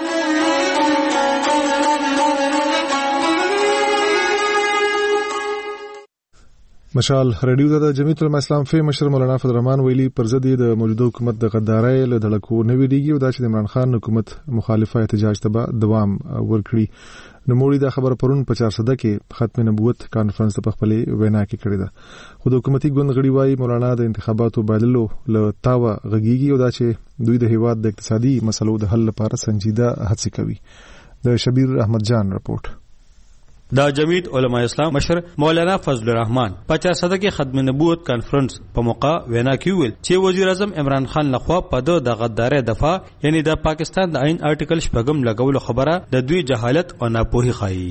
مشال رادیو د جمعیت العلماء اسلام فی مشر مولانا فضل الرحمن ویلي پر ضد د موجوده حکومت د غدارۍ له دړکو نه ویریږي او دا چې د عمران خان حکومت مخالفه احتجاج ته دوام ورکړي. نوموړي دا خبره پرون په چارسده کې ختم نبوت کانفرنس په خپلې وینا کې کړې ده. خو د حکومتي ګوند غړي وايي مولانا د انتخاباتو بایللو له تاوه غږیږي او دا چې دوی د هیواد د اقتصادي مسلو د حل لپاره سنجیده هڅې کوي. د شبیر احمد جان رپورټ. د جمعیت علماء اسلام مشر مولانا فضل الرحمن په چارسده کې ختم نبوت کانفرنس په موقع وینا کې ویل چې وزیر اعظم عمران خان لخوا په د غدارۍ دفاع یعنی د پاکستان د عین آرټیکل شپږم لګولو خبره د دوی جهالت او ناپوهي ښایي.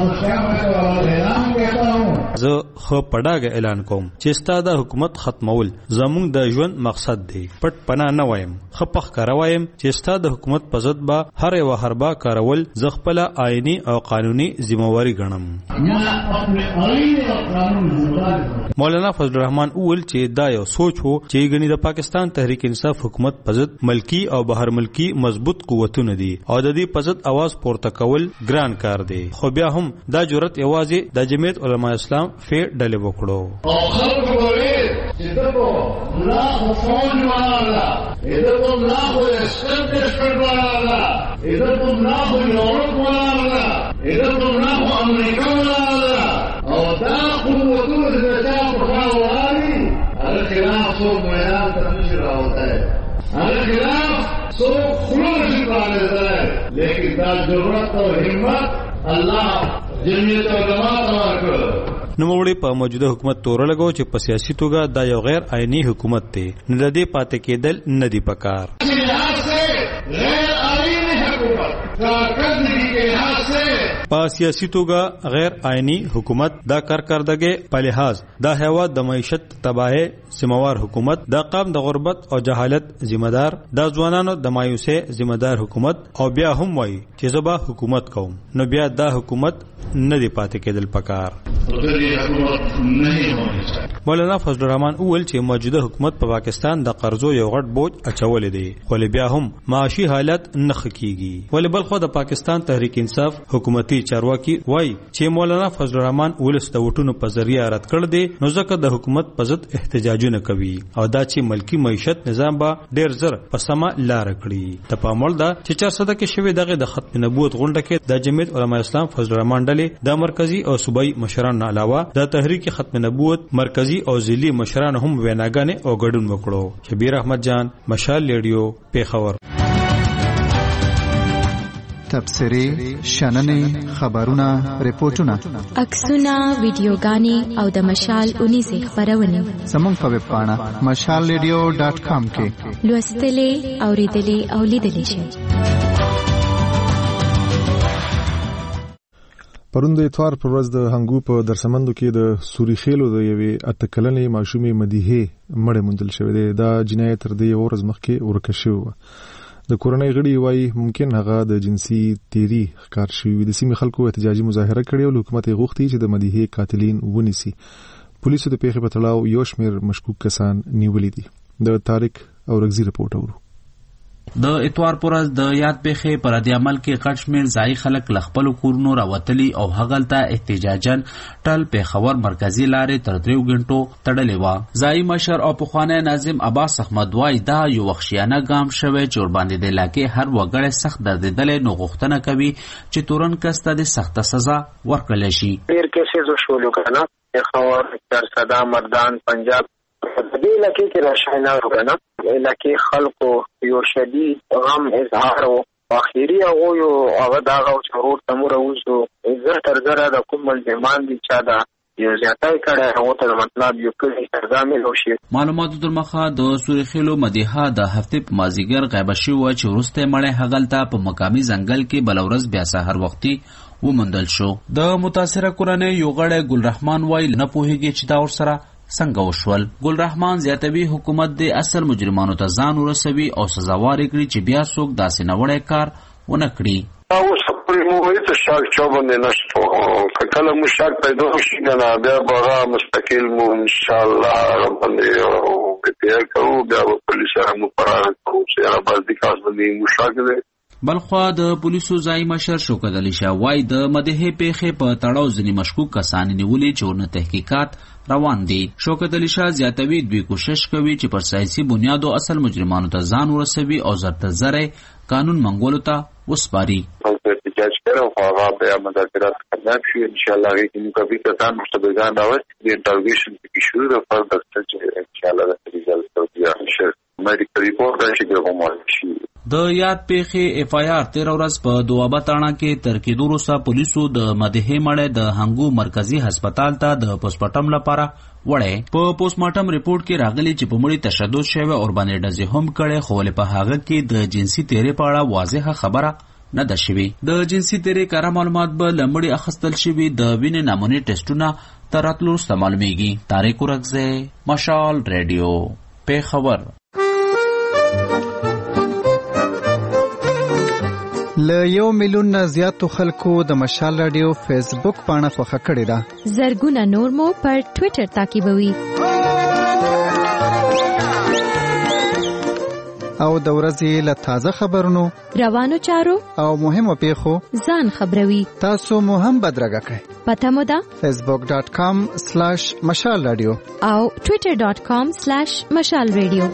زه خو پډاګه اعلان کوم چې ستاسو د حکومت ختمول زموږ د ژوند مقصد دی. پټ پنا نه وایم، خپخ کارویم چې ستاسو د حکومت په ضد به هر یو حربا کارول ز خپل آئینی او قانوني ذمہواری ګڼم. مولانا فضل الرحمن اول چې دا یو سوچ وو چې غنی د پاکستان تحریک انصاف حکومت په ضد ملکی او بهر ملکی مضبوط قوتونه دي او د دې په ضد आवाज پورته کول ګران کار دی. خو بیا هم دا جرأت یوازې د جمعیت علماء اسلام فی ډلې وکړو. او خلک وایي چې دغه لا فوج والا دغه لا خو استنتاج والا دغه لا خو یورپ والا دغه لا خو امریکا والا او دا قوتونه خلاف څوک میدان ته نشي راوتلی هغه خلاف څوک خوله نشي پرانیستلی لیکن دا ضرورت او همت الله جمعیت علما ته ورکړ. نوموړي په موجوده حکومت تور لګو چې په سیاسي توګه دا یو غیر آئینی حکومت دی نه د دې پاتې کېدل نه دی پکار. په سیاسي توګه غیر آئینی حکومت دا کارکردګي په لحاظ دا هیواد د معیشت تباہی سیموار حکومت دا قام د غربت او جهالت ذمہ دار دا ځوانانو د مایوسه ذمہ دار حکومت او بیا هم وایي چې زبا حکومت کوم نو بیا دا حکومت نه دی پاتې کېدل پکار. مولانا فضل الرحمن اول چې موجوده حکومت په پا پاکستان د قرضو یو غټ بوج اچولې دی ولې بیا هم معاشي حالت نه خکېږي ولې بل خو د پاکستان تحریک انصاف حکومتي چارواکي وایي چې مولانا فضل الرحمن ولس د وټونو په ذریعہ رد کړ دی نو ځکه د حکومت په ضد احتجاجونه کوي او دا چې ملکی معیشت نظام به ډیر زر په سما لار کړی ته په مول دا چې چار صده کې شوی دغه د ختم نبوت غونډه کې د جمعیت علما اسلام فضل الرحمن ډلې د مرکزی او صوبایي مشران علاوه د تحریک ختم نبوت مرکزی او ضلعي مشران هم ویناګانې او ګډون وکړو. شبیر احمد جان، مشال ریډیو، پیښور. تبصری، شننې، خبرونه، ریپورتونه، عکسونه، ویډیوګانې او د مشال اونیزه خبرونه زموږ په ویب پاڼه مشال ریډیو ډاټ کام کې لوستلې، اوریدلې او لیدلې شئ. پرون د اتوار پر ورځ د هنګو په درسمندو کې د سوري خېلو د یوې اتکلنې ماشومې مدیحه مړه موندل شوې ده. دا جنایت تر دې ورځ مخکې ورکه شوی. د کورنۍ غړي وایي ممکن هغه د جنسي تیری ښکار شوی. د سیمې خلکو احتجاجي مظاهره کړې او حکومت یې غوښتي چې د مدیحه قاتلین ونیسي. پولیسو د پیښې په تړاو یو شمېر مشکوک کسان نیولي دي. د طارق اورغزي رپورټ اورو. د اتوار پورز د یاد پیښې پر د عمل کې غټ شمېر ځای خلک لخپل کورونو راوتلي او هغلته احتجاجن ټل پیښور مرکزی لارې تر دریو غنټو تړلې و. ځای مشر او پخوانی ناظم عباس احمد وای دا یو وحشیانه ګام شوی چې ور باندې د علاقې هر وګړی سخت دردیدلې نو غوښتنه کوي چې تورن کسته د سخت سزا ورکړل شي. ډیر کیسز شولو کنه پیښور تر صدا مردان پنجاب د دې علاقې کې راشنه وګڼه علاقې خلکو یو شدید غم اظهار او اخیری هغه یو هغه دا او ضرور تمور اوسو زه تر زره د کوم ملزمان دي چې دا یو ځاتای کړه هغه ته مطلب یو کلی ترجمه لوشي. معلوماتو در مخه د سورخیلو مدیحه د هفته په مازیګر غیب شو چې ورسته مړې هغلته په مقامی ځنګل کې بلورز بیا سحر وختي ومندل شو. د متاثره کورنۍ یو غړی ګل رحمان وای نه پوهیږي چې دا ور سره څنګه وشول. ګل رحمان زیاتوي حکومت د اصل مجرمانو ته ځان ورسوي او سزاوار کړي چې بیا څوک داسې نوړی کار ونه کړي. اوس پرې مو هیڅ شک چا باندې نشته. کله مو شک پیدا شي کنه بیا به مستقل مو ان شاء الله باندې او په کوو بیا په پولیس سره مو پراره کوو چې را باندې کاس باندې مو شک دی. بلخوا د پولیسو ځای مشر شوکت علي شاه وای د مدیحه پیښې په تړاو ځینې مشکوک کسان نیولې چې ورنه تحقیقات روان دي. شوکت علي شاه زیاتوي دوی کوشش کوي چې پر سیاسي بنیادو اصل مجرمانو ته ځان ورسوي او زرته زره قانون منګولو ته وسپاري. احتجاج کړو خو هغه بیا مذاکرات کړل شي ان شاء الله کې نو کوي کسان مستبدان راوځي د انټروګیشن کې شروع د فرد د چې ان شاء الله د ریزلټ توګه شي میډیکل ریپورت راځي کومه شي. د یاد پیښې اف آی آر تیر ورځ په دوابه تاڼه کې تر کېدو وروسته پولیسو د مدیحې مړی د هنګو مرکزی هسپتال ته د پوسټمارټم لپاره وړی. په پوسټمارټم ریپورت کې راغلی چې په مړي تشدد شوی او باندې ډزې هم کړي خو له په هغه کې د جنسي تیرې په اړه واضحه خبره نه ده شوې. د جنسي تیرې کاره معلومات به له مړي اخیستل شوي د وینې نمونې ټسټونه تر راتلو وروسته معلومیږي. طارق اورغزی، مشال ریډیو، پیښور. له یو میلیون نه زیاتو خلکو د مشال رادیو فیسبوک پاڼه خوښه کړې ده. زرګونه نور مو پر ټوئیټر تعقیبوي. او د ورځې له تازه خبرونو، روانو چارو او مهمو پیښو ځان خبروي. تاسو مو هم بدرګه کړئ. پته مو ده فیسبوک ډاٹ کام سلیش مشال رادیو او ټوئیټر ډاٹ کام سلیش مشال رادیو.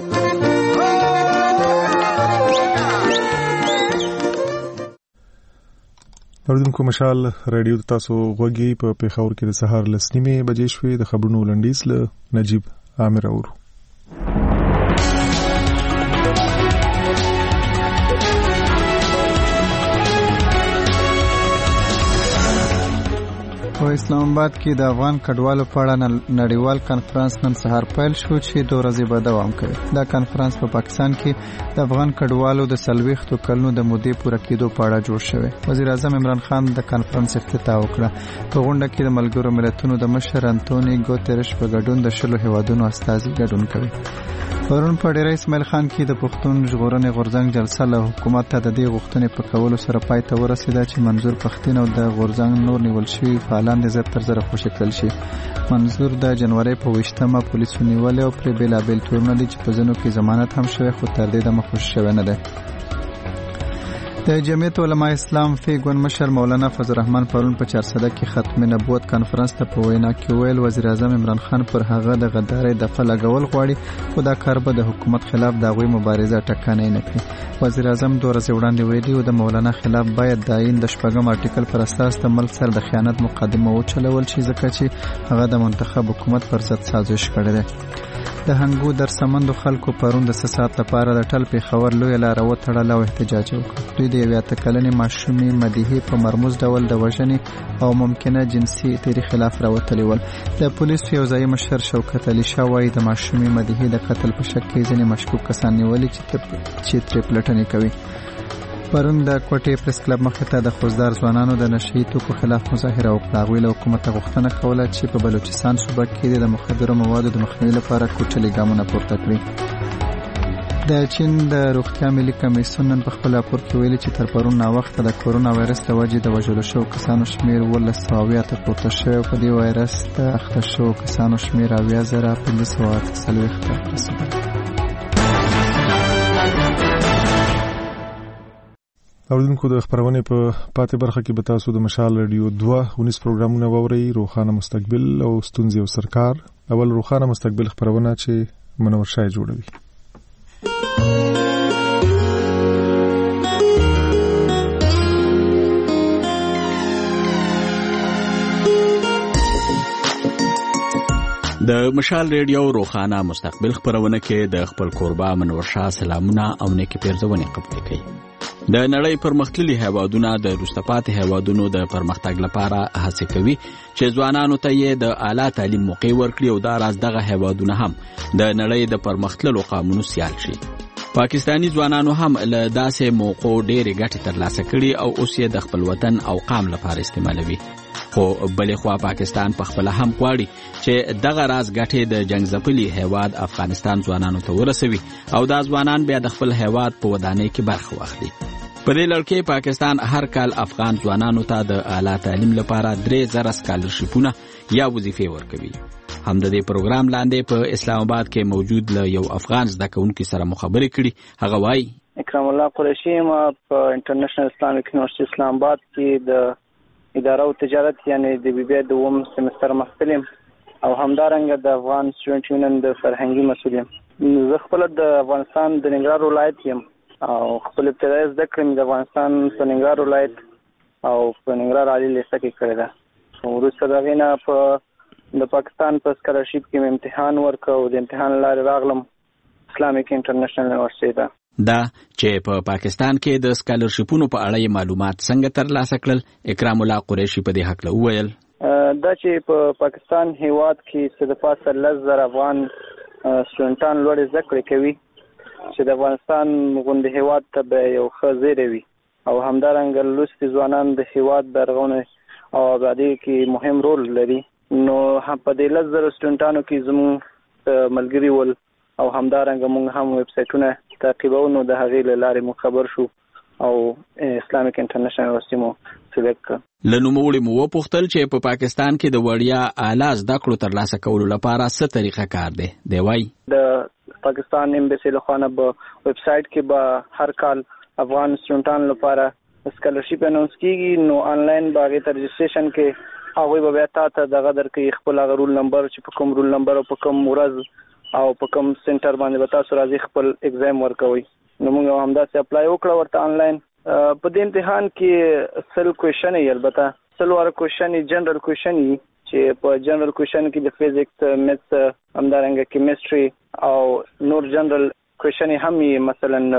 اوردونکو مشال رادیو تاسو غوږی په پیښور کې د سهار لس نیمې بجې شوې. د خبرونو لنډیز له نجیب عامر اورو. په اسلام آباد کې د افغان کډوالو په اړه نړیوال کانفرنس نن سهار پیل شو چې دوه ورځې به دوام کوي. دا کانفرنس په پاکستان کې د افغان کډوالو د څلوېښتو کلونو د مودې پوره کېدو په اړه جوړ شوی. وزیر اعظم عمران خان د کانفرنس افتتاح وکړه. په غونډه کې د ملګرو ملتونو د مشر انټونی ګوتریش په ګډون د شلو هیوادونو استازي ګډون کوي. پرون په ډیره اسماعیل خان کې د پښتون ژغورنې غورځنګ جلسه له حکومت ته د دې غوښتنې په کولو سره پای ته ورسېده چې منظور پښتين او د غورځنګ نور نیول شوي فعالان د زر تر زره خوشي کړل شي. منظور د جنوري په ویشتمه پولیسو نیولې او پرې بېلابېل تورونه دي چې په ځینو کې ضمانت هم شوی خو تر دې دمه خوشي شوی نه دی. د جمعیت علماء اسلام فی ګوند مشر مولانا فضل الرحمن پرون په چارسده کې ختم نبوت کانفرنس ته په وینا کې ویل وزیر اعظم عمران خان پر هغه د غدارۍ دفعه لګول غواړي خو دا کار به د حکومت خلاف د هغوی مبارزه ټکنۍ نه کړي. وزیر اعظم دوه ورځې وړاندې ویلي و د مولانا خلاف باید د آیین د شپږم آرټیکل پر اساس د ملک سره د خیانت مقدمه وچلول شي ځکه چې هغه د منتخب حکومت پر ضد سازش کړی دی. د هنګو در سمندو خلکو پرون د څه ساعت لپاره د ټل پیښور لویه لاره وتړله او احتجاج وکړ. دوی د یوې اته کلنې ماشومې مدیحې په مرموز ډول د وژنې او ممکنه جنسي تیري خلاف راوتلي ول. د پولیسو یو ځایي مشر شوکت علي شاه وایي د ماشومې مدیحې د قتل په شک کې ځینې مشکوک کسان نیولي چې ترې پلټنې کوي. پرون د کوټې پریس کلب مخې ته د خوزدار ځوانانو د نشهیي توکو خلاف مظاهره وکړه. هغوی له حکومته غوښتنه کوله چې په بلوچستان صوبه کې د مخدرو موادو د مخنیوي لپاره کوټلي ګامونه پورته کړي. د چین د روغتیا ملي کمیسیون نن په خپل راپور کې ویلي چې تر پرون ناوخته د کورونا وایرس له وجې د وژلو شوو کسانو شمېر اوولس سوه اویا ته پورته شوی او په دې وایرس د اخته شوو کسانو شمېر اویا زره پنځه سوه اته څلوېښت ته رسېدلی. اوریدونکو د خبرونې په پاتې برخه کې به تاسو د مشال رادیو دوه ونیس پروګرامونه واورئ. روښانه مستقبل او ستونزې او سرکار. اول روښانه مستقبل خبرونه چې منور شای جوړوي. د مشال رادیو روښانه مستقبل خبرونه کې د خپل کوربه منور شاه سلامونه او نیکی پیرزونې قبول کړي. د نړۍ پرمختللي هیوادونه د وروسته پاتې هیوادونو د پرمختګ لپاره هڅه کوي چې ځوانانو ته یې د اعلی تعلیم موقع ورکړي او دا راز دغه هیوادونه هم د نړۍ د پرمختللو قامونو سیال شي. پاکستانی ځوانانو هم له داسې موقعو ډېرې ګټې ترلاسه کړي او اوس یې د خپل وطن او قام لپاره استعمالوي. خو بلې خوا پاکستان په خپل هم غواړي چې دغه راز ګټې د جنگ ځپلي هیواد افغانستان ځوانانو ته ورسوي او دا ځوانان بیا د خپل هیواد په ودانۍ کې برخه واخلي. په دې لړ کې پاکستان هر کال افغان ځوانانو ته د اعلی تعلیم لپاره درې زره سکالرشیپونه یا وظیفې ورکوي. هم د دې پروګرام لاندې په اسلام آباد کې موجود له یو افغان زده کوونکي سره مخابره کړي. هغه وایي اکرام الله قریشی ما په انټرنیشنل اسلامیک یونیورسيټي اسلام آباد کې د اداره او تجارت یعنی د بي بي د دوم سمستر محصل او همدارنګه د افغان سټوډنټ یونین د فرهنګي مسؤل یم. زه خپل د افغانستان د ننګرهار ولایت یم او خپل ابتدایي زده کړې د افغانستان په ننګرهار ولایت او په ننګرهار عالی لیسه کې کړې ده. وروسته د هغې نه په د پاکستان په سکالرشیپ کې مې امتحان ورکړ او د امتحان لارې راغلم اسلامیک انټرنیشنل یونیورسيټي ته. دا چې په پاکستان کې د سکالرشیپونو په اړه معلومات څنګه ترلاسه کړل، اکرام الله قریشي په دې حق وویل. دا چې په پاکستان هیواد کې څه د پاسه لس زره افغان سټوډنټان لوړې زده کړې کوي چې د افغانستان غونډې هیواد ته به یو ښه زیری وي او همدارنګه لوستي ځوانان د هیواد د رغونې او ابادۍ کې مهم رول لري. نو په دې لس زره سټوډنټانو کې زموږ ملګري ول او همدارنګه موږ هم ویب سایټونه تعقیبو. نو د هغې له لارې موږ خبر شو او اسلامیک انټرنیشنل یونیورسيټي مو سلیکټ کړ. له نوموړي مو وپوښتل چې په پاکستان کې د وړیا اعلی زده کړو ترلاسه کولو لپاره څه طریقه کار دی. دی وایي د پاکستان ایمبیسی له خوا نه به ویب سایټ کې به هر کال افغان سټوډنټانو لپاره سکالرشیپ اناونس کیږي. نو آنلاین به هغې ته رجسټریشن کې هغوی به بیا تا ته دغه درکوي خپل هغه رول نمبر چې په کوم رول نمبر او په کوم ورځ او په کوم سنټر باندې به تاسو راځي خپل اگزام ورکوئ. نو موږ همداسې اپلای وکړه ورته آنلاین. په دې امتحان کې سل کوېشن یې البته سل واره کوېشن یې جنرل کوېشن یي چې په جنرل کوېشن کې د فزیکس میتس همدارنګه کیمستري او نور جنرل کوېشن هم یې مثلا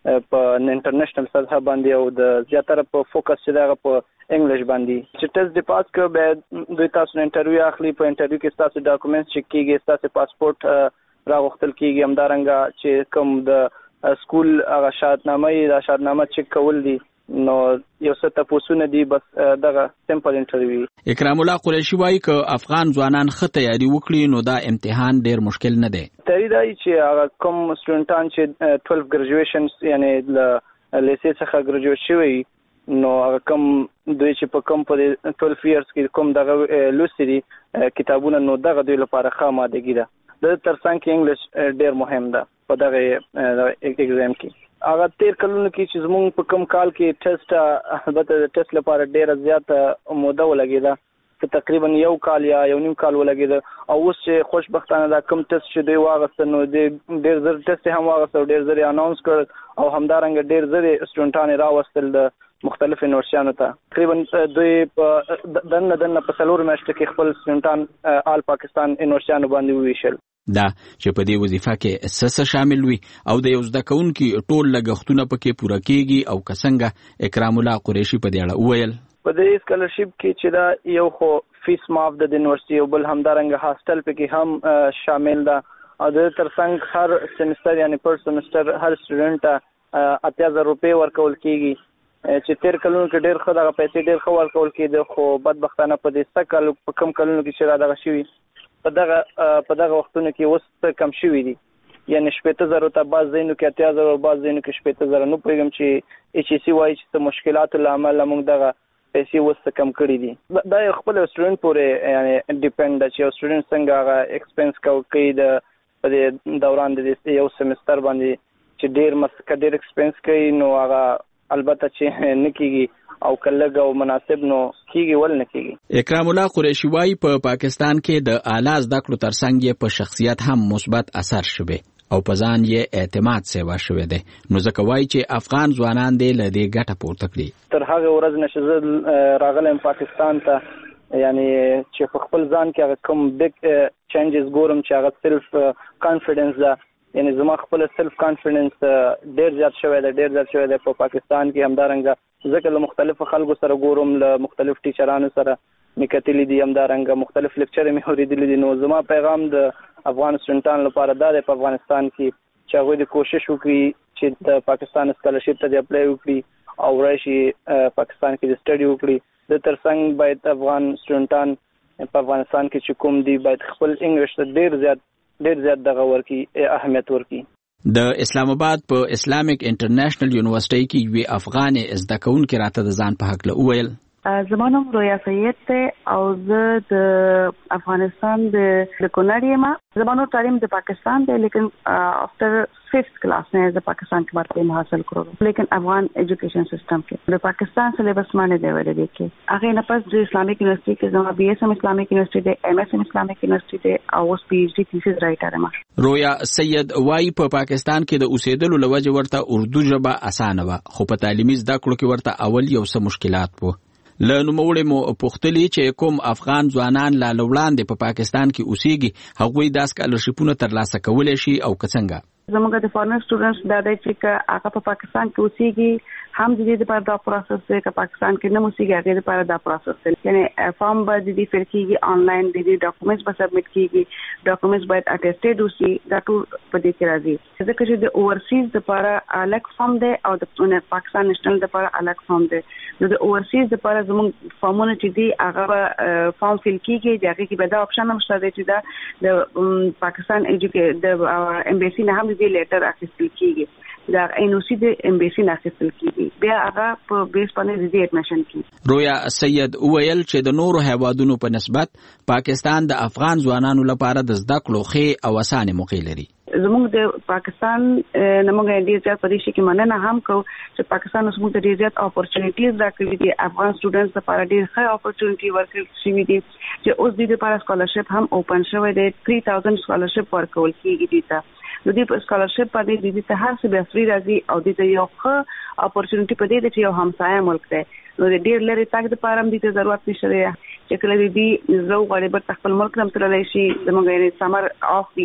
په انټرنیشنل سطح باندې او د زیاتره په فوکس چې دا په انګلیش باندې چې ټیسټ دی پاس کړ به دوی تاسو انټرویو اخلي په انټرویو کې تاسو ډاکومېنټس چک کیږي تاسو پاسپورت راغختل کیږي همدارنګه چې کوم د سکول هغه شهادتنامه د شهادتنامه چک کول دي نو یو څه تاسو دي بس دغه سمپل انټرویو. اکرام الله قریشي وایي ک افغان ځوانان ښه تیاری وکړي نو دا امتحان ډیر مشکل نه دی. تیاری دی چې هغه کوم سټوډنټان چې ټویلف ګریجویشن یعنی ل لیسې څخه ګریجویټ شوی نو هغه کوم دوی چې په کوم په ټویلف ایئرز کې کوم دغه لوستري کتابونه نو دغه دوی لپاره ښه مادهګي ده. د ترڅنګ کې انګلیش ډیر مهم ده په دغه ایگزام کې. هغه تیر کلونو کې چې زموږ په کم کال کې ټیسټ البته د ټیسټ لپاره ډیره زیاته موده ولګیده چې تقریبا یو کال یا یو نیم کال ولګیده او اوس چې خوشبختانه دا کم ټیسټ چې دوی واغسته نو د ډیر زر ټیسټ هم واغسته ډیر زر اناونس کړ او همدارنګه ډیر زر سټوډنټان راوستل د مختلف یونیورسيانو ته. تقریبا دوی په دنه دنه په څلور میاشتو کې خپل سټوډنټان آل پاکستان یونیورسيانو باندې وویشل. دا چې په دې وظیفه کې څه شامل وي او د یو زده کوونکي ټول لګښتونه پکې پوره کیږي او کسنګه اکرام الله قریشي په دې اړه وویل. په دې سکالرشپ کې چې دا یو خو فیس معاف د یونیورسيټي او بل همدارنګه هاستل پکې هم شامل ده او د ترڅنګ هر سیمستر یعنی پر سیمستر هر سټوډنټ اتیا زره روپۍ ورکول کیږي چې تیر کلونو کې ډېر ښه دغه پیسې ډېر ښه ورکول کېده خو بدبختانه په دې سږ کال په کم کلونو کې چې را دغه شوي په دغه په دغه وختونو کې اوس کم شوي دي یعنی شپېته زرو ته بعض ځایونو کې اتیا زرو بعض ځایونو کې شپېته زره نو پوهېږم چې ایچ ای سی وایي چې د مشکلاتو له امله موږ دغه پیسې اوس کم کړي دي. دا یو خپل سټوډنټ پورې یعنی ډیپینډ ده چې یو سټوډنټ څنګه هغه ایکسپنس کوي د په دې دوران د یو سیمستر باندې چې ډېر مسکه ډېر ایکسپنس کوي نو هغه البته چې نه کیږي او کلګ او مناسب نو کیږي ول نه کیږي. اکرام الله قریشي وایي په پاکستان کې د اعلی زده کړو ترڅنګ یې په شخصیت هم مثبت اثر شوی او په ځان یې اعتماد سیوا شوی دی نو ځکه وایي چې افغان ځوانان دې له دې ګټه پورته کړي. تر هغه ورځ نشه راغلم پاکستان ته یعنی چې په خپل ځان کې هغه کوم بیگ چینجز ګورم چې هغه سیلف کانفیډنس ده یعنی زما خپل سیلف کانفیډنس ډیر زیات شوی دی ډیر زیات شوی دی په پاکستان کې همدارنګه ځکه له مختلفو خلکو سره ګورم له مختلف ټیچرانو سره مې کتلي دي همدارنګه مختلف لیکچر مې اورېدلي دي نو زما پیغام د افغان سټوډنټانو لپاره دا دی په افغانستان کې چې هغوی د کوشش وکړي چې د پاکستان سکالرشپ ته د اپلای وکړي او راشي پاکستان کې د سټډي وکړي د ترڅنګ باید افغان سټوډنټان په افغانستان کې چې کوم دي باید خپل انګلیش ته ډیر زیات ډیر زیات دغه ورکی اهمیت ورکی. د اسلام آباد په اسلامیک انټرنیشنل یونیورسيټي کې یو افغان زده کوونکی راته د ځان په حق له وویل. زما نوم رویا سید ته او زه د افغانستان د کونړ یم. زما نو تعلیم د پاکستان دی لیکن افټر ففتھ کلاس نه د پاکستان کې مرتبه حاصل کړو لیکن افغان ایجوکیشن سیستم کې د پاکستان سلیبس باندې دی ویل دي کې هغه نه پس د اسلامیک یونیورسيټي کې زما بي اس ام اسلامیک یونیورسيټي دی ایم اس ام اسلامیک یونیورسيټي دی او اوس پی ایچ ډي تھیسس رائټر یم. رویا سید وايي په پاکستان کې د اوسېدلو لوجه ورته اردو ژبه اسانه و خو په تعلیمي زده کړو کې ورته اول یو څه مشکلات وو. له نوموړې مو پوښتلي چې کوم افغان ځوانان لا وړاندې په پاکستان کې اوسېږي هغوی دا سکالرشپونه ترلاسه کولی شي او که څنګه. زموږ د فارنر سټوډنټس دا دی چې هغه په پاکستان کې اوسېږي هم د دې لپاره دا پروسس دی چې پاکستان کې نه اوسېږي هغه لپاره دا پروسس دی یعنی فارم به د دې فل کېږي آنلاین د دې ډاکومېنټس به سبمټ کېږي ډاکومېنټس باید اټیسټډ اوسي دا ټول په دې کې راځي ځکه چې د اوورسیز لپاره الګ فارم دی او د پاکستان نېشنل لپاره الګ فارم دی نو د اوورسیز لپاره زموږ فارمونه چې دي هغه فارم فل کېږي د هغه کې به دا اپشن هم شته چې دا د پاکستان ایجوکیشن د امبیسي نه هم د لیټر اخیستل کېږي دا ان او سی د امبیسي نه اخیستل کېږي بیا هغه په بیس باندې د اډمیشن کېږي. رویا سید وویل چې د نورو هیوادونو په نسبت پاکستان د افغان ځوانانو لپاره د زده کړو ښې او اسانه موقع لري. زموږ د پاکستان نمونږ ډیر زیات پدې شي کې مننه هم کو چې پاکستان اوس موږ ډیر زیات اپورچونټیز راکړي دي افغان سټوډنټس لپاره ډیر ښه اپورچونټي ورکړل شوې دي چې اوس د دې لپاره سکالرشپ هم اوپن شوی دی تhree thousand سکالرشپ ورکول کېږي دي ته د دې سکالرشپ په دې د دې ته هر څه به فری راځي او د دې یو ښه اپورچونټي په دې چې یو همسایه ملک دی نو د ډیر لري تاګ د پاره هم دې ضرورت نشته چې کله دې زو غړي بر خپل ملک هم تللی شي زموږ یې سمر اف وي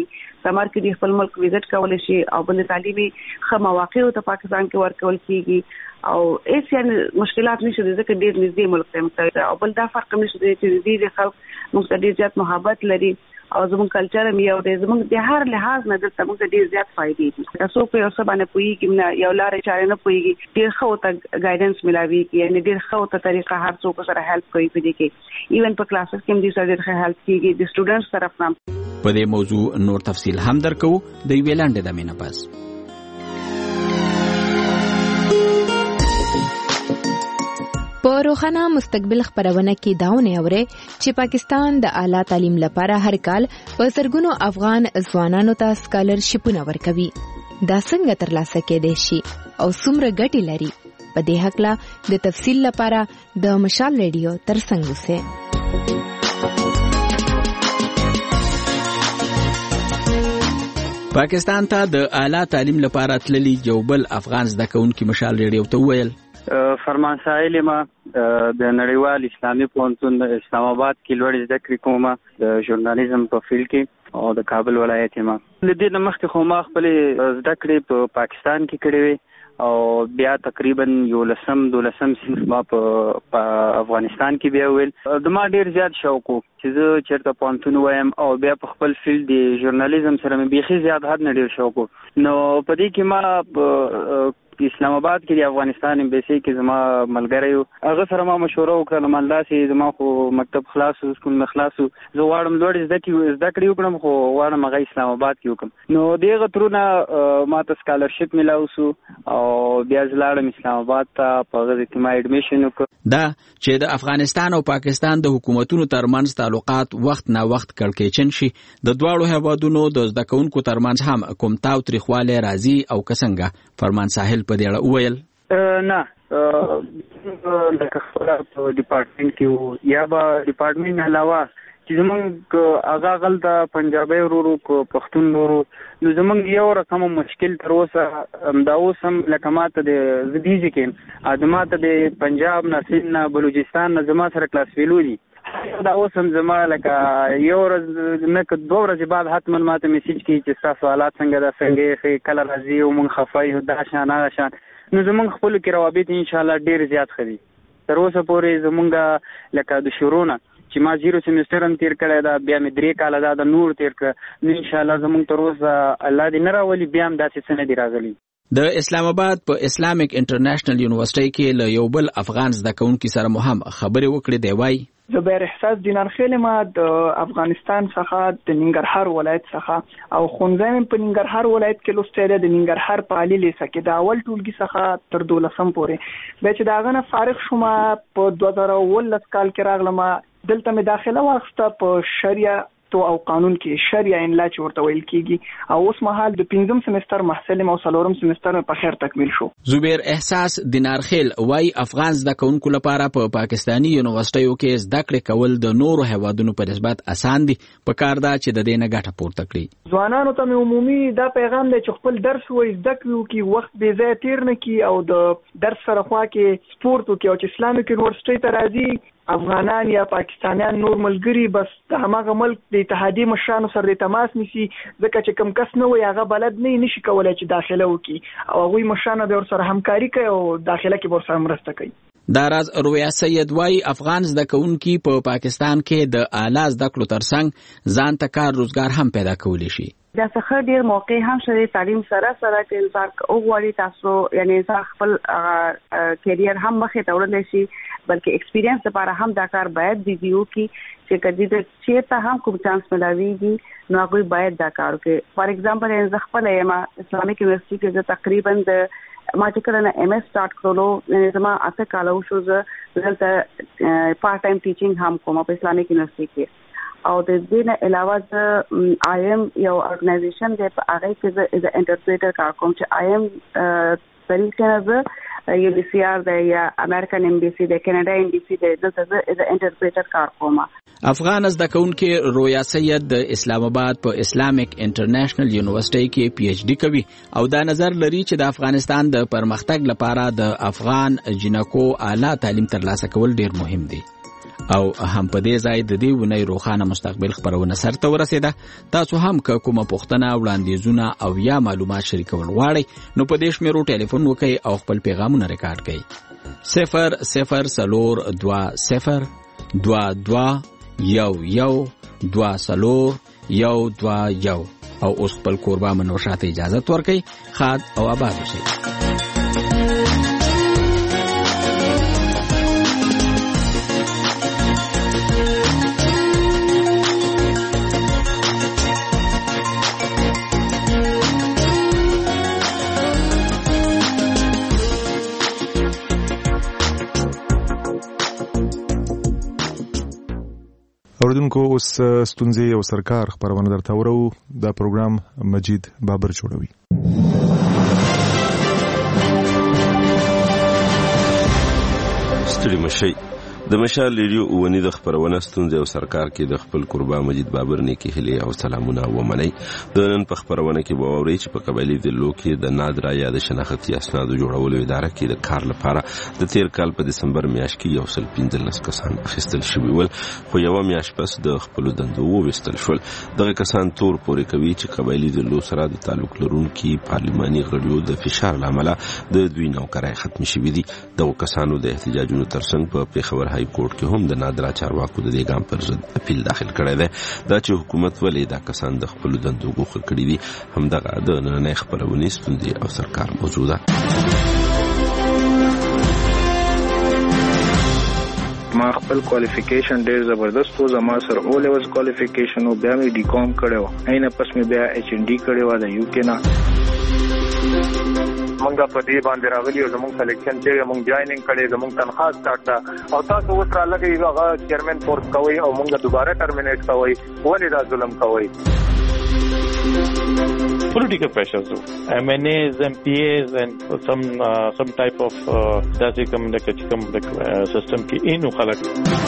سمر کې د خپل ملک وزټ کولای شي او بل تعلیمي خه مواقع ته پاکستان کې ورکول کیږي او هیڅ یعنی مشکلات نشي ځکه ډېر نږدې ملک ته مختلف او بل دا فرق نشي چې دې خلک موږ ته ډېر زیات محبت لري او زموږ کلچر هم یو دی زموږ د هر لحاظ نه دلته موږ ته ډېر زیات فائدې دي تاسو په یو څه باندې پوهیږئ نه یو لارې چارې نه پوهیږي ډېر ښه ورته ګایډنس ملاوي یعنی ډېر ښه ورته طریقه هر څوک سره هیلپ کوي په دې کې ایون په کلاسز کې هم دې سره ډېر ښه هیلپ کیږي د سټوډنټس طرف نه. په دې موضوع نور تفصیل هم درکو د یوې لنډې دمې نه پس. په روښانه مستقبل خبرونه کې داونه اوري چې پاکستان د اعلی تعلیم لپاره هر کال په زرګونو افغان ځوانانو ته سکالرشپونه ورکوي. دا څنګه ترلاسه کېدای شي او څومره ګټې لري؟ په دې هکله د تفصیل لپاره د مشال ریډیو ترڅنګ اوسئ. پاکستان ته د اعلی تعلیم لپاره تللی یو بل افغان زده کوونکي مشال ریډیو ته وویل فرمان ساحل ما د نړیوال اسلامي پوهنتون د اسلام آباد کې لوړ زده کړې کومه د ژورنالیزم په فیلډ کې او د کابل ولایت ما د دې مخکې خو ما خپل زده کړې په پاکستان کې کړې وې او بیا تقریبا یو لسم دولسم صنف ما په افغانستان کې بیا ویل د ما ډیر زیات شوق چې زه چیرته پوهنتون وایم او بیا په خپل فیلډ د ژورنالیزم سره مې بیخي زیات حد نه ډیر شوق نو په دې کې ما اسلام آباد کې د افغانستان امبیسي کې زما ملګری یو هغه سره ما مشوره وکړه مالداسي زما خو مکتب خلاص او سکول مخلاص زه واړم لوړ زده کې زده کړې وکړم خو واړم هغه اسلام آباد کې وکم نو دغه ترونه ما ته سکالرشپ ملاو سو او بیا ځلاړم اسلام آباد ته په غوږ کې ما اډمیشن وکړ. دا چې د افغانستان او پاکستان د حکومتونو ترمنځ تعلقات وخت نه وخت کړکېچن شي د دواړو هیوادونو د زده کوونکو ترمنځ هم کوم تاو تریخواله راځي او کسنګه فرمان ساحل په دې اړه وویل نه لکه خپل په ډپارټمنټ کې یا به ډپارټمنټ علاوه چې زمونږ هغه غلطه پنجابي ورورو کو پښتون ورورو نو زمونږ یو رقم مشکل تر اوسه دا اوس هم لکه ماته د زديږي کې ادماته د پنجاب نه سین نه بلوچستان نه زما سره کلاس ویلو دي دا اوس هم زما لکه یو ورځ نه که دوه ورځې بعد حتما ماته میسج کوي چې تاسو حالات څنګه ده څنګه کله راځي او مونږ خفای دا شان هغه شان نو زمونږ خپل کې روابط ان شاء الله ډیر زیات خري تر اوسه پورې زمونږ لکه د شورونه چې ما زیرو سیمستر هم تیر کړی دا بیا مې درې کاله دا د نور تیر کړ ان شاء الله زمونږ تر اوسه الله دې نه راولي بیا هم داسې څه نه دي راغلي. د اسلام آباد په اسلامیک انټرنیشنل یونیورسيټي کې له یو بل افغان زده کوونکي سره مو هم خبرې وکړې دی وای زبیر احساس دینار خیل ما د افغانستان څخه د ننګرهار ولایت څخه او خونځم په ننګرهار ولایت کې لوستل د ننګرهار په علي لیسه کې د اول ټولګي څخه تر دولسم پورې به چې داغه نه فارغ شوم په دوه زره ولس کال کې راغلم دلته مې داخله واخسته په شریعه تو او قانون کې شریعه ان لا چې ورته ویل کیږي او اوس مهال د پنځم سمستر محصل مو څلورم سمستر په خیر تکمیل شو. زبیر احساس دینار خیل وای افغان زده کوونکو لپاره په پاکستانی یونیورسيټیو کې زده کړې کول د نورو هیوادونو په نسبت اسان دي په کار دا چې د دې نه ګټه پورته کړي. ځوانانو ته عمومي دا پیغام دی چې خپل درس وای زده کړو کې وخت به ځای تیر نه کی او د درس سره خوا کې سپورت او کې اسلامي یونیورسيټي ته راځي افغانان یا پاکستانیان نور ملګری بس د هغه ملک د اتحادیې مشرانو سره د تماس نیسي ځکه چې کم کس نه وي هغه بلد نه نشي کولای چې داخله وکړي او هغه مشرانو به ور سره همکاري کوي او داخله کې ور سره مرسته کوي. داراز رویا سید وای افغان زده کوونکي په پاکستان کې د اعلی زده کړو ترڅنګ ځان ته کار روزګار هم پیدا کولی شي. دا څخه ډیر موقع هم شته تعلیم سره سره چې انسان اوغوړي تاسو یعنی انسان خپل کیریئر هم مخې ته وړل شي بلکې ایکسپیرینس لپاره هم دا کار باید دی دیو کی چې کدی د چیرته هم کوم چانس ملاويږي نو هغه باید دا کار وکړي. فار ایگزامپل زه خپل یم اسلامیک یونیورسيټي کې تقریبا د ما چې کله نه ایم اس سٹارټ کړلو زما اته کال وشو زه دلته پارت ټایم ټیچینګ هم کوم په اسلامیک یونیورسيټي کې او د دې نه علاوه د آی ایم یو ارګنایزیشن دی په هغه کې د انټرپریټر کار کوم چې آی ایم طریقې یو بي سي آر دی یا امریکن ایمبیسی دی کینیډا ایمبیسی دی دلته د انټرپریټر کار کوم. افغان زده کوونکي رویا سید د اسلام آباد په اسلامیک انټرنیشنل یونیورسيټي کې پی ایچ ډي کوي او دا نظر لري چې د افغانستان د پرمختګ لپاره د افغان جنکو اعلی تعلیم ترلاسه کول ډیر مهم دي. او هم په دې ځای د دې ونې روخانه مستقبل خبرونه سرته ورسېده. تاسو هم که کومه پوښتنه وړاندیزونه او یا معلومات شریکول غواړئ نو په دې شمیرو ټلیفون وکړئ او خپل پیغامونه ریکارډ کړئ. صفر صفر څلور دوه صفر دوه دوه یو یو دوه څلور یو دوه یو او اوس خپل کوربه منور شاه ته اجازه ورکړئ. ښاد او آباد اوسئ. اوردونکو اوس ستونزې او سرکار خبرونه درته ورو. دا پروګرام مجید بابر جوړوي. ستړي مشي د مشال ریډیو اونې د خبرونه ستونزې او سرکار کې د خپل قربا مجید بابر نیکی هلي او سلامونه ومني. د نن په خبرونه کې به اورئ چې په قبایلی ضلعو کې د نادره یا د شناختی اسنادو جوړولو اداره کې د کار لپاره د تیر کال په دسمبر میاشت کې یو سل پنځلس کسان اخیستل شوي ول، خو یو میاشت پس د خپل دندو وویستل شول. دغه کسان تور پورې کوي چې قبایلی ضلعو سره د تعلق لرونکي پارلماني غړیو د فشار لامل د دوی نوکرۍ ختم شوي دي. دغه کسانو د احتجاجونو ترڅنګ په پیښور های کورټ کې هم د نادره چارواکو د دې ګام پر ضد اپیل داخل کړی دی. دا چې حکومت ولې دا کسان د خپل دندو ګوښه کړي دي همدغه د نننۍ خپرونې ستونزې او سرکار موضوع ده. ما خپل کوالیفیکیشن ډیر زبردست و. زما سره او لیولز کوالیفیکیشن او بیا مې ډی کوم کړو. اینه پس مې بیا ایچ ان ډی کړو د یو کې نه. مونږه په دې باندې راغلی او زموږ سلیکشن چې مونږ جوائنینګ کړي زموږ تنخواه سٹارټ ده او تاسو اوس را لګي هغه چیرمن فورس کوي او مونږه دوباره ټرمینیټ کوي. ولې دا ظلم کوي؟ Political pressures, M N As, M P As, and some uh, some type of dasi kam de kachikam de system ki inu khalaq.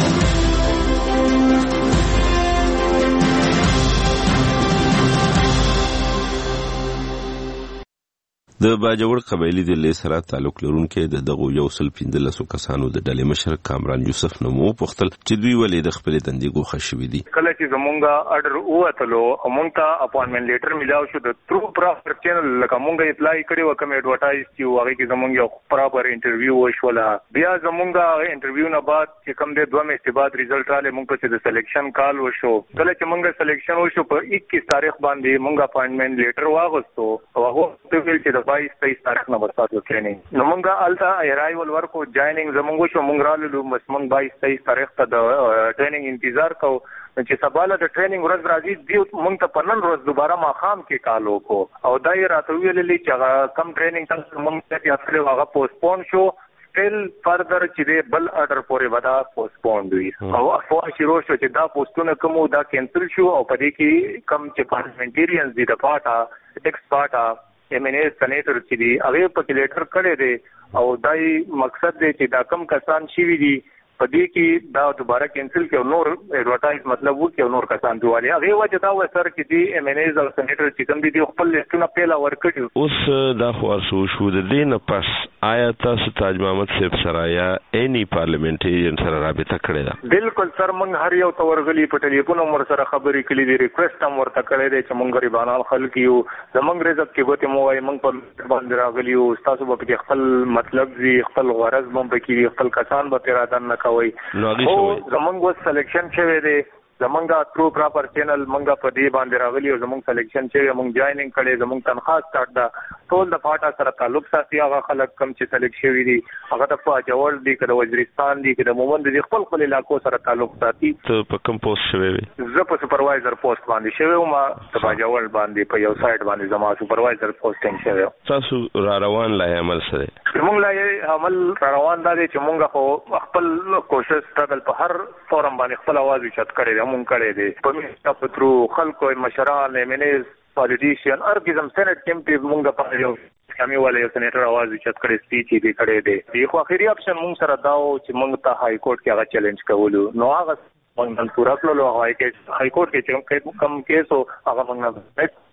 د باجوړ قبایلی د لیسره تعلق لرونکي د دغه یو سل پنځلس کسانو د ډلې مشر کامران یوسف نومو پختل چې دوی ولې د خپل دندې ګوښه شوي دي. کله چې زمونږه اډر ووتلو مونږ ته اپوینټمنټ لیټر ملاو شو د ترو پراپر چینل لکه مونږه اپلای کړی و کوم ایڈورټایز چې هغه کې زمونږ یو پراپر انټرویو وشوله. بیا زمونږه انټرویو نه بعد چې کوم د دوه میاشتې بعد ریزلټ رااله مونږ ته د سلیکشن کال وشو. کله چې مونږه سلیکشن وشو په اکیس تاریخ باندې مونږه اپوینټمنټ لیټر واغستو او هغه ته ویل چې د بایس تیئیس تاریخ نه ورساتو ټریننګ نو مونږه الته ارایول ورکو جوائنینګ زمونږ شو. مونږ رالو بس مونږ بایس تیئیس تاریخ ته د ټریننګ انتظار کو چې سباله د ټریننګ ورځ راځي دی مونږ ته په نن ورځ دوباره ماښام کې کال وکړو او دا یې راته ویلې چې هغه کم ټریننګ څنګه مونږ ته اصلي هغه پوسټپون شو. still further چې بل اډر پورې ودا پوسټپون وي او افوا شروع شو چې دا پوسټونه کوم دا کینسل شو او په دې کې کم چې پارلیمنټریانز دي د پاټا ټیکس پاټا ایم ان ایس سنیټر چې دی هغه په لیټر کړی دی او دای مقصد دی چې دا کم کسان شي دي په دې کې دا دوباره کینسل کې نور ایڈورټایز مطلب وو کې نور کسان دیواله هغه وجه دا و سر کې دی ایم ان ایز او سنیټر چې کوم دي خپل لیستونه پیلا ورکړي. اوس دا خو شو د دې نه پس آیا تاسو تاج محمد صاحب سره یا اني پارلیمنټریان سره رابطه کړې ده؟ بالکل سر مونږ هر یو تورغلي په ټلیفون مر سره خبرې کړې دي. ریکوست هم ورته کړې دي چې مونږ غریبانو خلک یو زمونږ رزق کې وته مو وايي مونږ په باندې راغلی او تاسو به خپل مطلب زی خپل غرض مونږ کې خپل کسان به پیرادان نه کوي. او زمونږ سلیکشن شوی دی زمونږه ترو پراپر چینل مونږه په دې باندې راغلی او زمونږ سلیکشن شوی مونږ جوائنینګ کړي زمونږ تنخواه سٹارټ ده ټول د پاټا سره تعلق ساتي. هغه خلک کم چې سلیکټ شوی دي هغه د باجوړ دي کله وزیرستان دي کله مومند دي خپل خپل علاقو سره تعلق ساتي. ته په کوم پوسټ شوی وي؟ زه په سپروایزر پوسټ باندې شوی او ما د باجوړ باندې په یو سایت باندې زما سپروایزر پوسټینګ شوی. تاسو را روان لای عمل سره مونږ لای عمل را روان دی چې مونږ خو خپل کوشش سټرګل په هر فورم باندې خپل आवाज چت کړی دی مونږ کړی دی په میستا پترو خلکو مشران ایمنز پالیټیشن هر قسم سېنات کې مونږ په یو کمی والے سېنیټر आवाज چت کړی سپیچ یې کړی دی. یو اخیری اپشن مونږ سره داو چې مونږ ته های کورټ کې هغه چیلنج کولو نو هغه مونږ پورا کړلو های کورټ کې چې کم کیسو هغه مونږ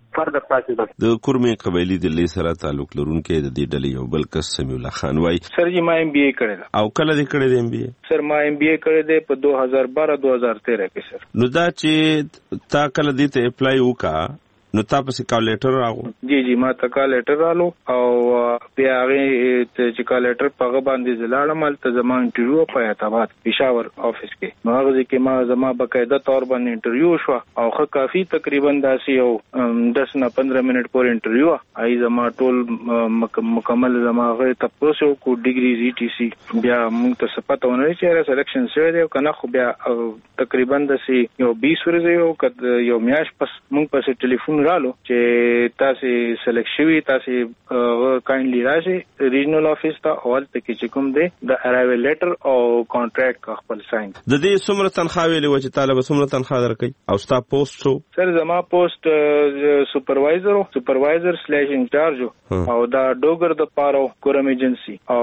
further process. د کورمې قبایلی د لې سره تعلق لرونکي د دې ډلې یو بل کس سمیع الله خان وای سر جی ما ایم بی اے کړی او کله دې کړی د ایم بی اے سر ما ایم بی اے کړی دی په دو هزار بارہ دو هزار تیرہ کې سر. نو دا چې تا کله دې ته اپلای وکا نو تاسو کال لیټر راغو؟ جی جی ما ته کال لیټر رالو او بیا هغه چې کال لیټر په باندې زلاړم مالته زما انټرویو په ایتاباد پېښور افیس کې نو هغه کې ما زما بقاعده تور باندې انټرویو شو او خو کافي تقریبا داسې یو دس نه پندرہ منټ پورې انټرویو آی زما ټول مکمل زما غي تاسو کو ډیګري زی ټی سی بیا موږ ته سپاتونه چې سلیکشن شوی دی کنه خو بیا تقریبا داسې یو بیس ورځې یو کد یو میاش پس موږ په ټلیفون رالو چې تاسو سلیکټ شوی تاسو کایندلی راشي ریجنل افیس ته اول ته چې کوم دی د ارایوال لیټر او کانټریکټ خپل ساين د دې څومره تنخواه ویلې و چې طالب څومره تنخواه درکې او ستا پوسټ شو سر زما پوسټ سپروایزر سپروایزر سلیش انچارج او دا ډوګر د پاره کورم ایجنسی او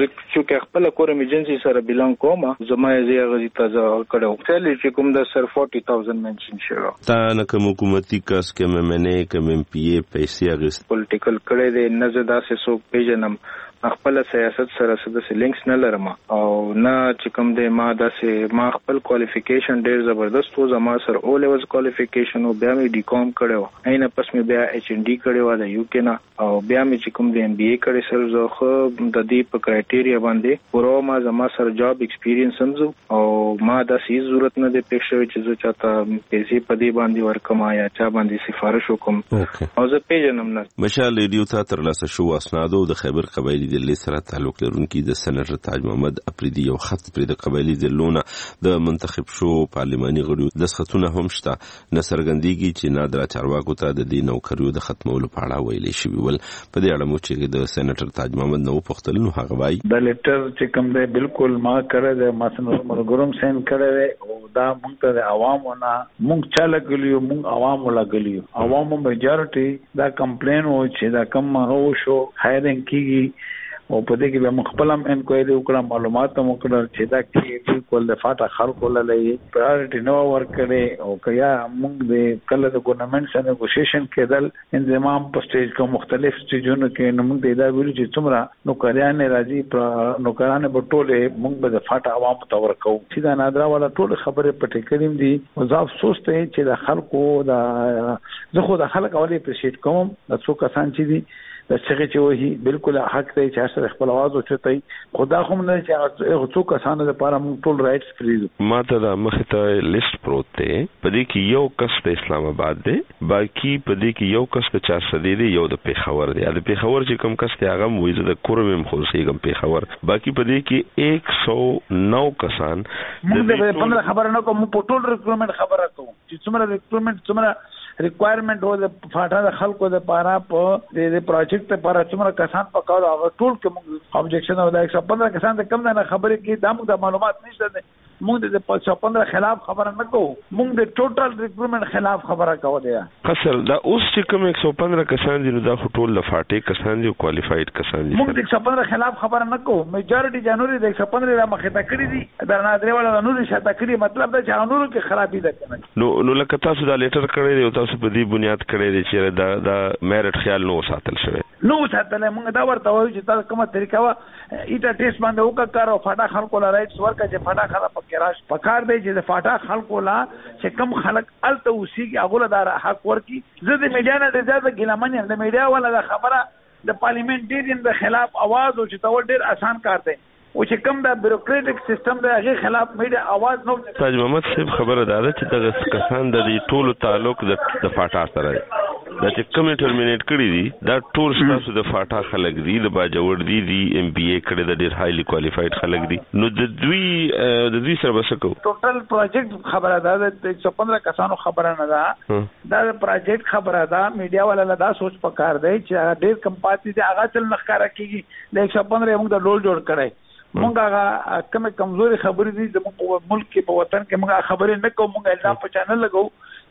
چې خپل کورم ایجنسی سره بیلانګ کوم زما یې غزي تازه کړو چې کوم د سر چالیس هزار منشن شو تا نه کوم حکومتي کس کې منه کوم ایم پی اے پیسې اغست پولیټیکل کړي د نزد داسې سو پیژنم خپل سیاست سره سره لینکس نه لرم او نه چې کوم د ما داسې ما خپل کوالیفیکیشن ډیر زبردست و زما سره او لیولز کوالیفیکیشن او بیا مې ډی کوم کړو عین پس مې بیا ایچ ان ډی کړو د یو کې نه او بیا مې چې کوم د ایم بی اے کړی سر زه خو د دې په کرایټیریا باندې پورو ما زما سره جاب ایکسپیرینس هم او ما داسې ضرورت نه دی پېښ شوی چې زه چاته پیسې په دې باندې ورکم یا چا باندې سفارش وکم او زه پیژنم نه مشال ریډیو ته تر لاسه شو اسنادو د خیبر قبایلی د لیست سره تعلق لرونکي د سېنیټر تاج محمد افریدي یو خط پر د قبایلی د لونه د منتخب شو پارلماني غړو د سختونه هم شته نصرګندګي چې نادر چارواکو ته د دې نوکریو د ختمولو په اړه ویلي شوی ول په دې اړه مو چې د سېنیټر تاج محمد نو پختل نو هغه وای د لیټر چې کوم دی بالکل ما کړی د ماسنو مرګروم سین کړی او دا مونږ ته د عوامونه مونږ چاله ګلیو مونږ عوام ولا ګلیو عوامو میجارټي دا کمپلین و چې دا کم هو شو هایرینګ کیږي او په دې کې به مخبلم انکوایری وکړه معلومات هم وکړه چې دا کې بالکل د فاټا خلکو لای پرایورټي نو ورکړي او کیا موږ د کله د ګورنمنت سره نیګوشیشن کېدل انضمام په سټیج کې مختلف سټیجونو کې نو موږ دا ویل چې څومره نوکریان راځي نوکران په ټوله موږ به د فاټا عوام ته ورکو چې دا نادرا ولا ټول خبره پټې کړم دي او زه افسوس ته چې د خلکو د زه خو د خلک اولي اپریشیټ کوم د څو کسان چې دي د څنګه چې وਹੀ بالکل حق دی چې سره خپل आवाज اوچتای خدا خو نه چې هغه څو کسانو لپاره موږ ټول رائټس فری دي ما ته د مخه ته لیست پروت دی په دې کې یو کس د اسلام آباد دی باقي په دې کې یو کس د چار سدي دی یو د پیښور دی د پیښور چې کوم کس ته هغه موږ د کورم خو سیګم پیښور باقي په دې کې ایک سو نو کسان موږ د پندرہ خبره نه کوم په ټول ریکروټمنټ خبره کوم چې څومره ریکروټمنټ څومره ریکوایرمنٹ هو د فاټا د خلکو د پاره په د پروجیکټ لپاره څومره کسان پکاو هغه ټول کوم اوبجیکشن او د ایک سو پندرہ کسان د کم نه خبرې کې دامو د معلومات نشته موږ د ایک سو پندرہ خلاف خبره نه کوو موږ د ټوټل ریکروټمنټ خلاف خبره کوو دی اصل دا اوس چې کوم ایک سو پندرہ کسان دي دا ټول د فاټې کسان دي کوالیفاید کسان دي موږ د ایک سو پندرہ خلاف خبره نه کوو میجارټي جنوري د ایک سو پندرہ را مخه تا کړی دي دا نادر والا نور شاته کړی مطلب دا چې نور کې خرابې ده نو نو لکه تاسو دا لیټر کړی دی تاسو په دې بنیاد کړی دی چې دا دا میرټ خیال نو ساتل شوی نو ساتل موږ دا ورته وایو چې تاسو کومه طریقه وا ایټا ټیسټ باندې وکړه او فاټا خلکو لا رائټس ورکړه چې فاټا خلک پکې راش پکار دی چې د فاټا خلکو لا چې کم خلک الته اوسېږي هغه له دار حق ورکي زه د میډیا نه د زیاته ګلمن د میډیا ولا د خبره د پارلیمنټریان د خلاف आवाज او چې تور ډیر آسان کار دی او چې کوم د بیوروکریټک سیستم د هغه خلاف میډیا आवाज نو تاج محمد صاحب خبره ده چې دغه کسان د دې ټولو تعلق د فاټا سره دا چې کوم ټرمینیټ کړی دي دا ټول ستاسو د فاټا خلک دي د باجوړ دي دي ایم بي اے کړی د ډیر هایلی کوالیفاید خلک دي نو د دوی د دوی سره وسکو ټوټل پروجیکټ خبره ده د ایک سو پندرہ کسانو خبره نه ده دا پروجیکټ خبره ده میډیا والا دا سوچ پکار دی چې ډیر کم پاتې دي هغه تل نخکارا کیږي د ایک سو پندرہ موږ د ډول جوړ کړی مونږ هغه کومه کمزوري خبرې دي د ملک په وطن کې مونږه خبرې نه کوو مونږه الزام په چانل لګو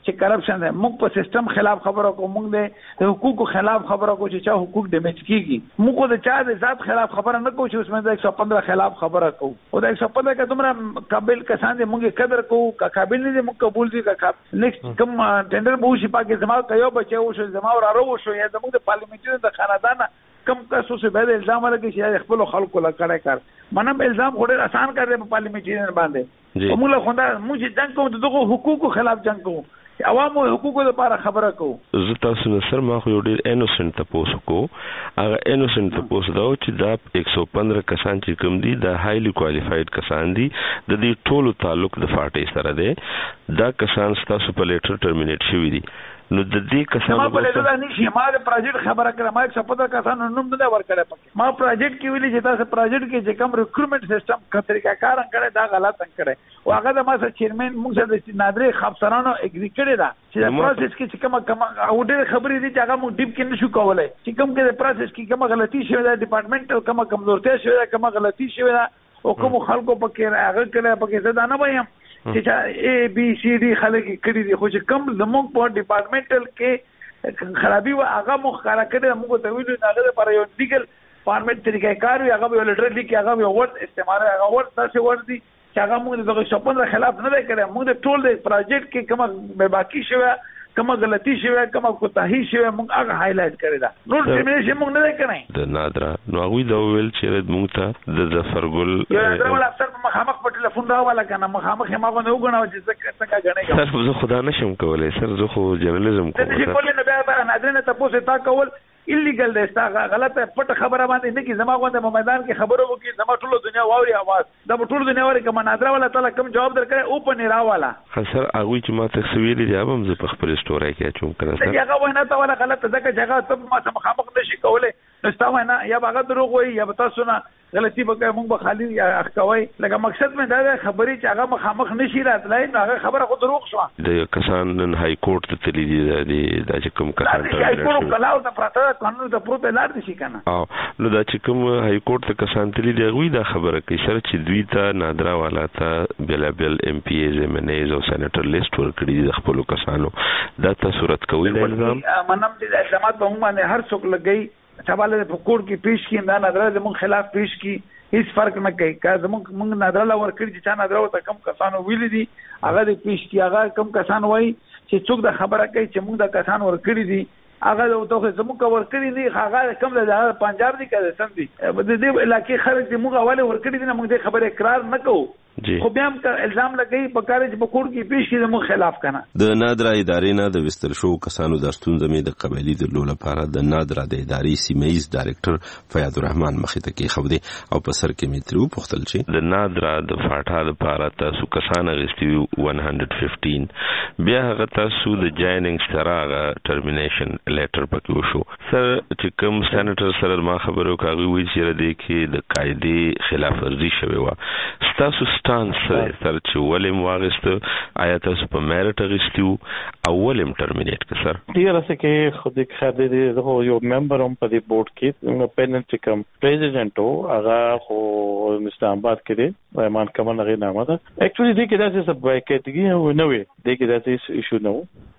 چې کرپشن دی. موږ په سیستم خلاف خبره کوو، موږ د حقوقو خلاف خبره کوو چې چا حقوق ډیمیج کیږي. موږ د چا د ذات خلاف خبره نه کوو چې اوس موږ د ایک سو پندرہ خلاف خبره کوو. او د ایک سو پندرہ کې دومره قابل کسان دي موږ قدر کوو، کا قابل نه دي موږ قبول دي. کا نیکسټ کوم ټینډر به وشي پاکه زما کيو بچو شو زما ورارو شو یا زموږ د پارلیمنټي د خاندان کم تاسو څه به الزام لګی چې خپل خلکو لا کړه کار منم الزام غوډه آسان کړ دې په پارلیمنټي باندې. موږ له خوندا موږ جنگ کوو دغه حقوقو خلاف جنگ کوو، عوامو حقوقو لپاره خبره کوو. زه تاسو نه سر ما خو ډیر انوسنت تاسو کو هغه انوسنت تاسو دا چې دا ایک سو پندرہ کسان چې کوم دي دا هایلی کوالیفاید کسان دي، د دې ټولو تعلق د فارټي سره دی. دا کسان تاسو په لیټر ټرمینیټ شوی دي. نو د دې کسانو ما په لیټر نشي ما د پروجیکټ خبره کړم، ما ایک سو پندرہ کسانو نوم نه ورکړم. ما پروجیکټ کې ویلي چې تاسو پروجیکټ کې چې کوم ریکروټمنټ سیستم کترې کار کړی دا غلط کړی او هغه د ما سره چیرمن موږ سره د نادرې خبرانو اګری کړی دا چې د پروسس کې چې کوم کوم او ډېر خبرې دي چې هغه موږ ډیپ کې نشو کولای چې کوم کې د پروسس کې کوم غلطي شوې ده، ډپارټمنټل کوم کمزورتیا شوې ده، کوم غلطي شوې ده او کوم خلکو پکې هغه کړی پکې زدا نه وایم چې اے بی سی ډي خلک کړي دي. خو چې کوم زموږ په ډپارټمنټل کې خرابي و هغه مخکاره کړي موږ ته ویلو هغه لپاره یو لیګل فارمیټ طریقې کار وي، هغه یو لیټر لیکي، هغه یو ورډ استعمال، هغه ورډ تاسو ورډ دي چې هغه موږ دغه شو پندرہ خلاف نه کړی. موږ د ټول د پروجیکټ کې کومه به باقی شوه، کومه غلطي شوه، کومه کوتاهي شوه موږ هغه هایلایټ کړی دا. نو ټرمینیشن موږ نه کړی د نادرا. نو هغه دا ویل چې موږ ته د ظفرګل یو درول افسر مخامخ په ټلیفون راواله کنه مخامخ ما غو غناو چې څنګه څنګه غنې سر زه خدا نشم کولای سر زه خو جرنالیزم کوم. چې کولې نه بیا نادرنه تاسو تا کول ایلیګل دی، ستا غلطه پټ خبره باندې نه کی زما غونډه په میدان کې خبرو وکي زما ټول دنیا واوري आवाज دا ټول دنیا واوري کوم نادر ولا تعالی کوم جواب درکړي او په نیراواله سر هغه چې ما ته سویل دی هم زه په خپل سټوري کې چوم کړم سر هغه وینا ته ولا غلطه ځکه چې ته ما ته مخامخ نشي کولای نو ستا وینا یا هغه دروغ وي یا تاسو نه غلطي وکړه موږ به خالی اخکوي. لکه مقصد مې دا دی خبرې چې هغه مخامخ نشي راتلای نو هغه خبره خو دروغ شو. د کسان نن های کورټ ته تللی دي د چې کوم کسان ته های کورټ کلاو ته پراته قانون ته پروت لار دي شي کنه او نو دا چې کوم های کورټ ته کسان تللی دي غوي دا خبره کوي سره چې دوی ته نادرا والا ته بل بل ام پی ایز ام ان ایز او سېنیټر لیست ورکړي دي خپل کسانو دا ته صورت کوي د نظام منم چې الزامات په موږ باندې هر څوک لګي چواله په کوړ کې پیش کین دا نادرا زموږ خلاف پیش کی هیڅ فرق نه کوي. که زموږ موږ نادرا لا ورکړي چې چا نادرا ته کم کسانو ویل دي هغه د پیش کی هغه کم کسان وای چې څوک د خبره کوي چې موږ د کسان ورکړي دي هغه ته زموږ ورکړي دي هغه کم د پنجاب دي کده سم دي د دې علاقې خلک چې موږ اواله ورکړي دي موږ د خبره اقرار نه کوو خو بیا هم الزام لګي په کار چې په کوړ کې پیش کړي موږ خلاف کنه. د نادرا ادارې نه د وستر شو کسانو د ستونزې مې د قبایلی د لولو لپاره د نادرا د ادارې سیمایز ډایرکټر فیاض الرحمن مخې ته کې خبري او په سر کې مې ترو پختل چې د نادرا د فاټا لپاره تاسو کسان غستي یک سو پندرہ بیا هغه تاسو د جایننګ سره ټرمینیشن لیټر پکې وشو سر چې کوم سېنیټر سره ما خبرو کوي وی چې د کې د قاعده خلاف ورزي شوی و تاسو ستانس سره چې ولیم واغسته آیا تاسو په میرټ غستیو او ولیم ټرمینیټ ک سر ډیر څه کې خو د خاطر د یو ممبر هم په دې بورډ کې پیننټ کم پریزیډنټ او هغه خو اسلام آباد کې دی ایمان کمن غي نامه ده اکچولی دې کې داسې څه بایکټګي نه وي دې کې داسې ایشو نه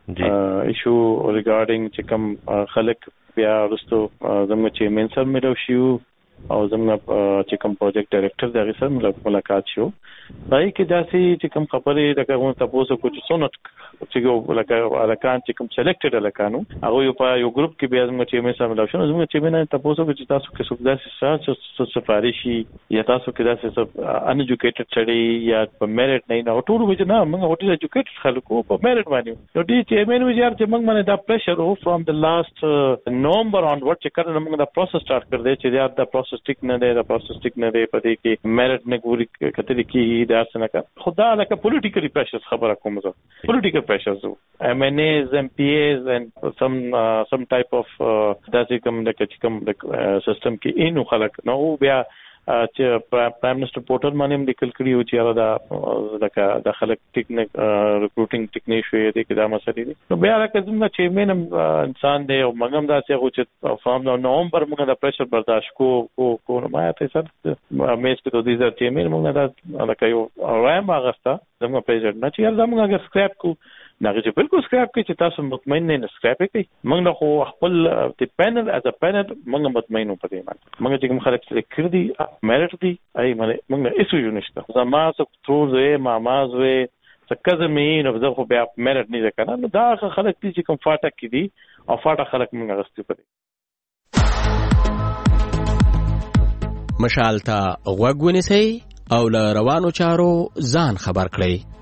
و ایشو ریګارډینګ چې کم خلک بیا ورستو زموږ چې مین سر ملو شو او زموږ چې کوم پروجیکټ ډایریکټر دغه سره ملاقات شو دای کې داسې چې کوم خبرې دغه غون تاسو کو چې سونټ چې لکه الکان چې کوم سلیکټډ الکانو هغه یو په یو ګروپ کې بیا زموږ چې مې سره ملاقات شو زموږ چې مې تاسو کو چې تاسو کې څه داسې سات سفارشي یا تاسو کې داسې ان ایجوکیټډ چړي یا په میرټ نه نه ټول وځي نه موږ هوټل ایجوکیټډ خلکو په میرټ باندې نو دې چې مې نو یار چې موږ باندې دا پریشر او فرام د لاست نومبر اون ورټ چې کړه موږ دا پروسس سٹارټ کړ دې چې دا پروسس ټیک نه دی دا پروسس ټیک نه دی پدې کې میرټ نه ګوري کته کې دا څنګه کا خدا لکه پولیټیکلی پریشرز خبره کوم زه پولیټیکل پریشرز ایم ان ایز ایم پی ایز and some uh, some type of داسې کوم د کوم د سیستم کې اینو خلک نو بیا چې پرایم منسٹر پورټل باندې لیکل کړی او چې دا لکه د خلک ټیکنیک ریکروټینګ ټیکنیک شوی دی کې دا مسلې دي نو بیا لکه زموږ چې مینم انسان دی او موږ دا چې خو چې فرام نومبر موږ دا پریشر برداشت کو کو کو ما ته سر مېس په دې ځای چې موږ دا لکه یو رایم اغستا زموږ پریزیډنټ نه چې زموږ اگر سکرپ کو ناغه چې بالکل سکراپ کوي چې تاسو مطمئن نه سکراپ کوي موږ خو خپل د پینل از ا پینل موږ مطمئن په دې باندې موږ چې کوم خلک سلیکټ کړی دي میرټ دي اي موږ ایسو یو نشته زما څو تروزه مامازوي څکه مې نو زه خو بیا میرټ نه ځکه نو دا خلک دي چې کوم فاټک کې دي او فاټک خلک موږ غوښتي پدې مشال ته غوږ ونیسئ او له روانو چارو ځان خبر کړئ.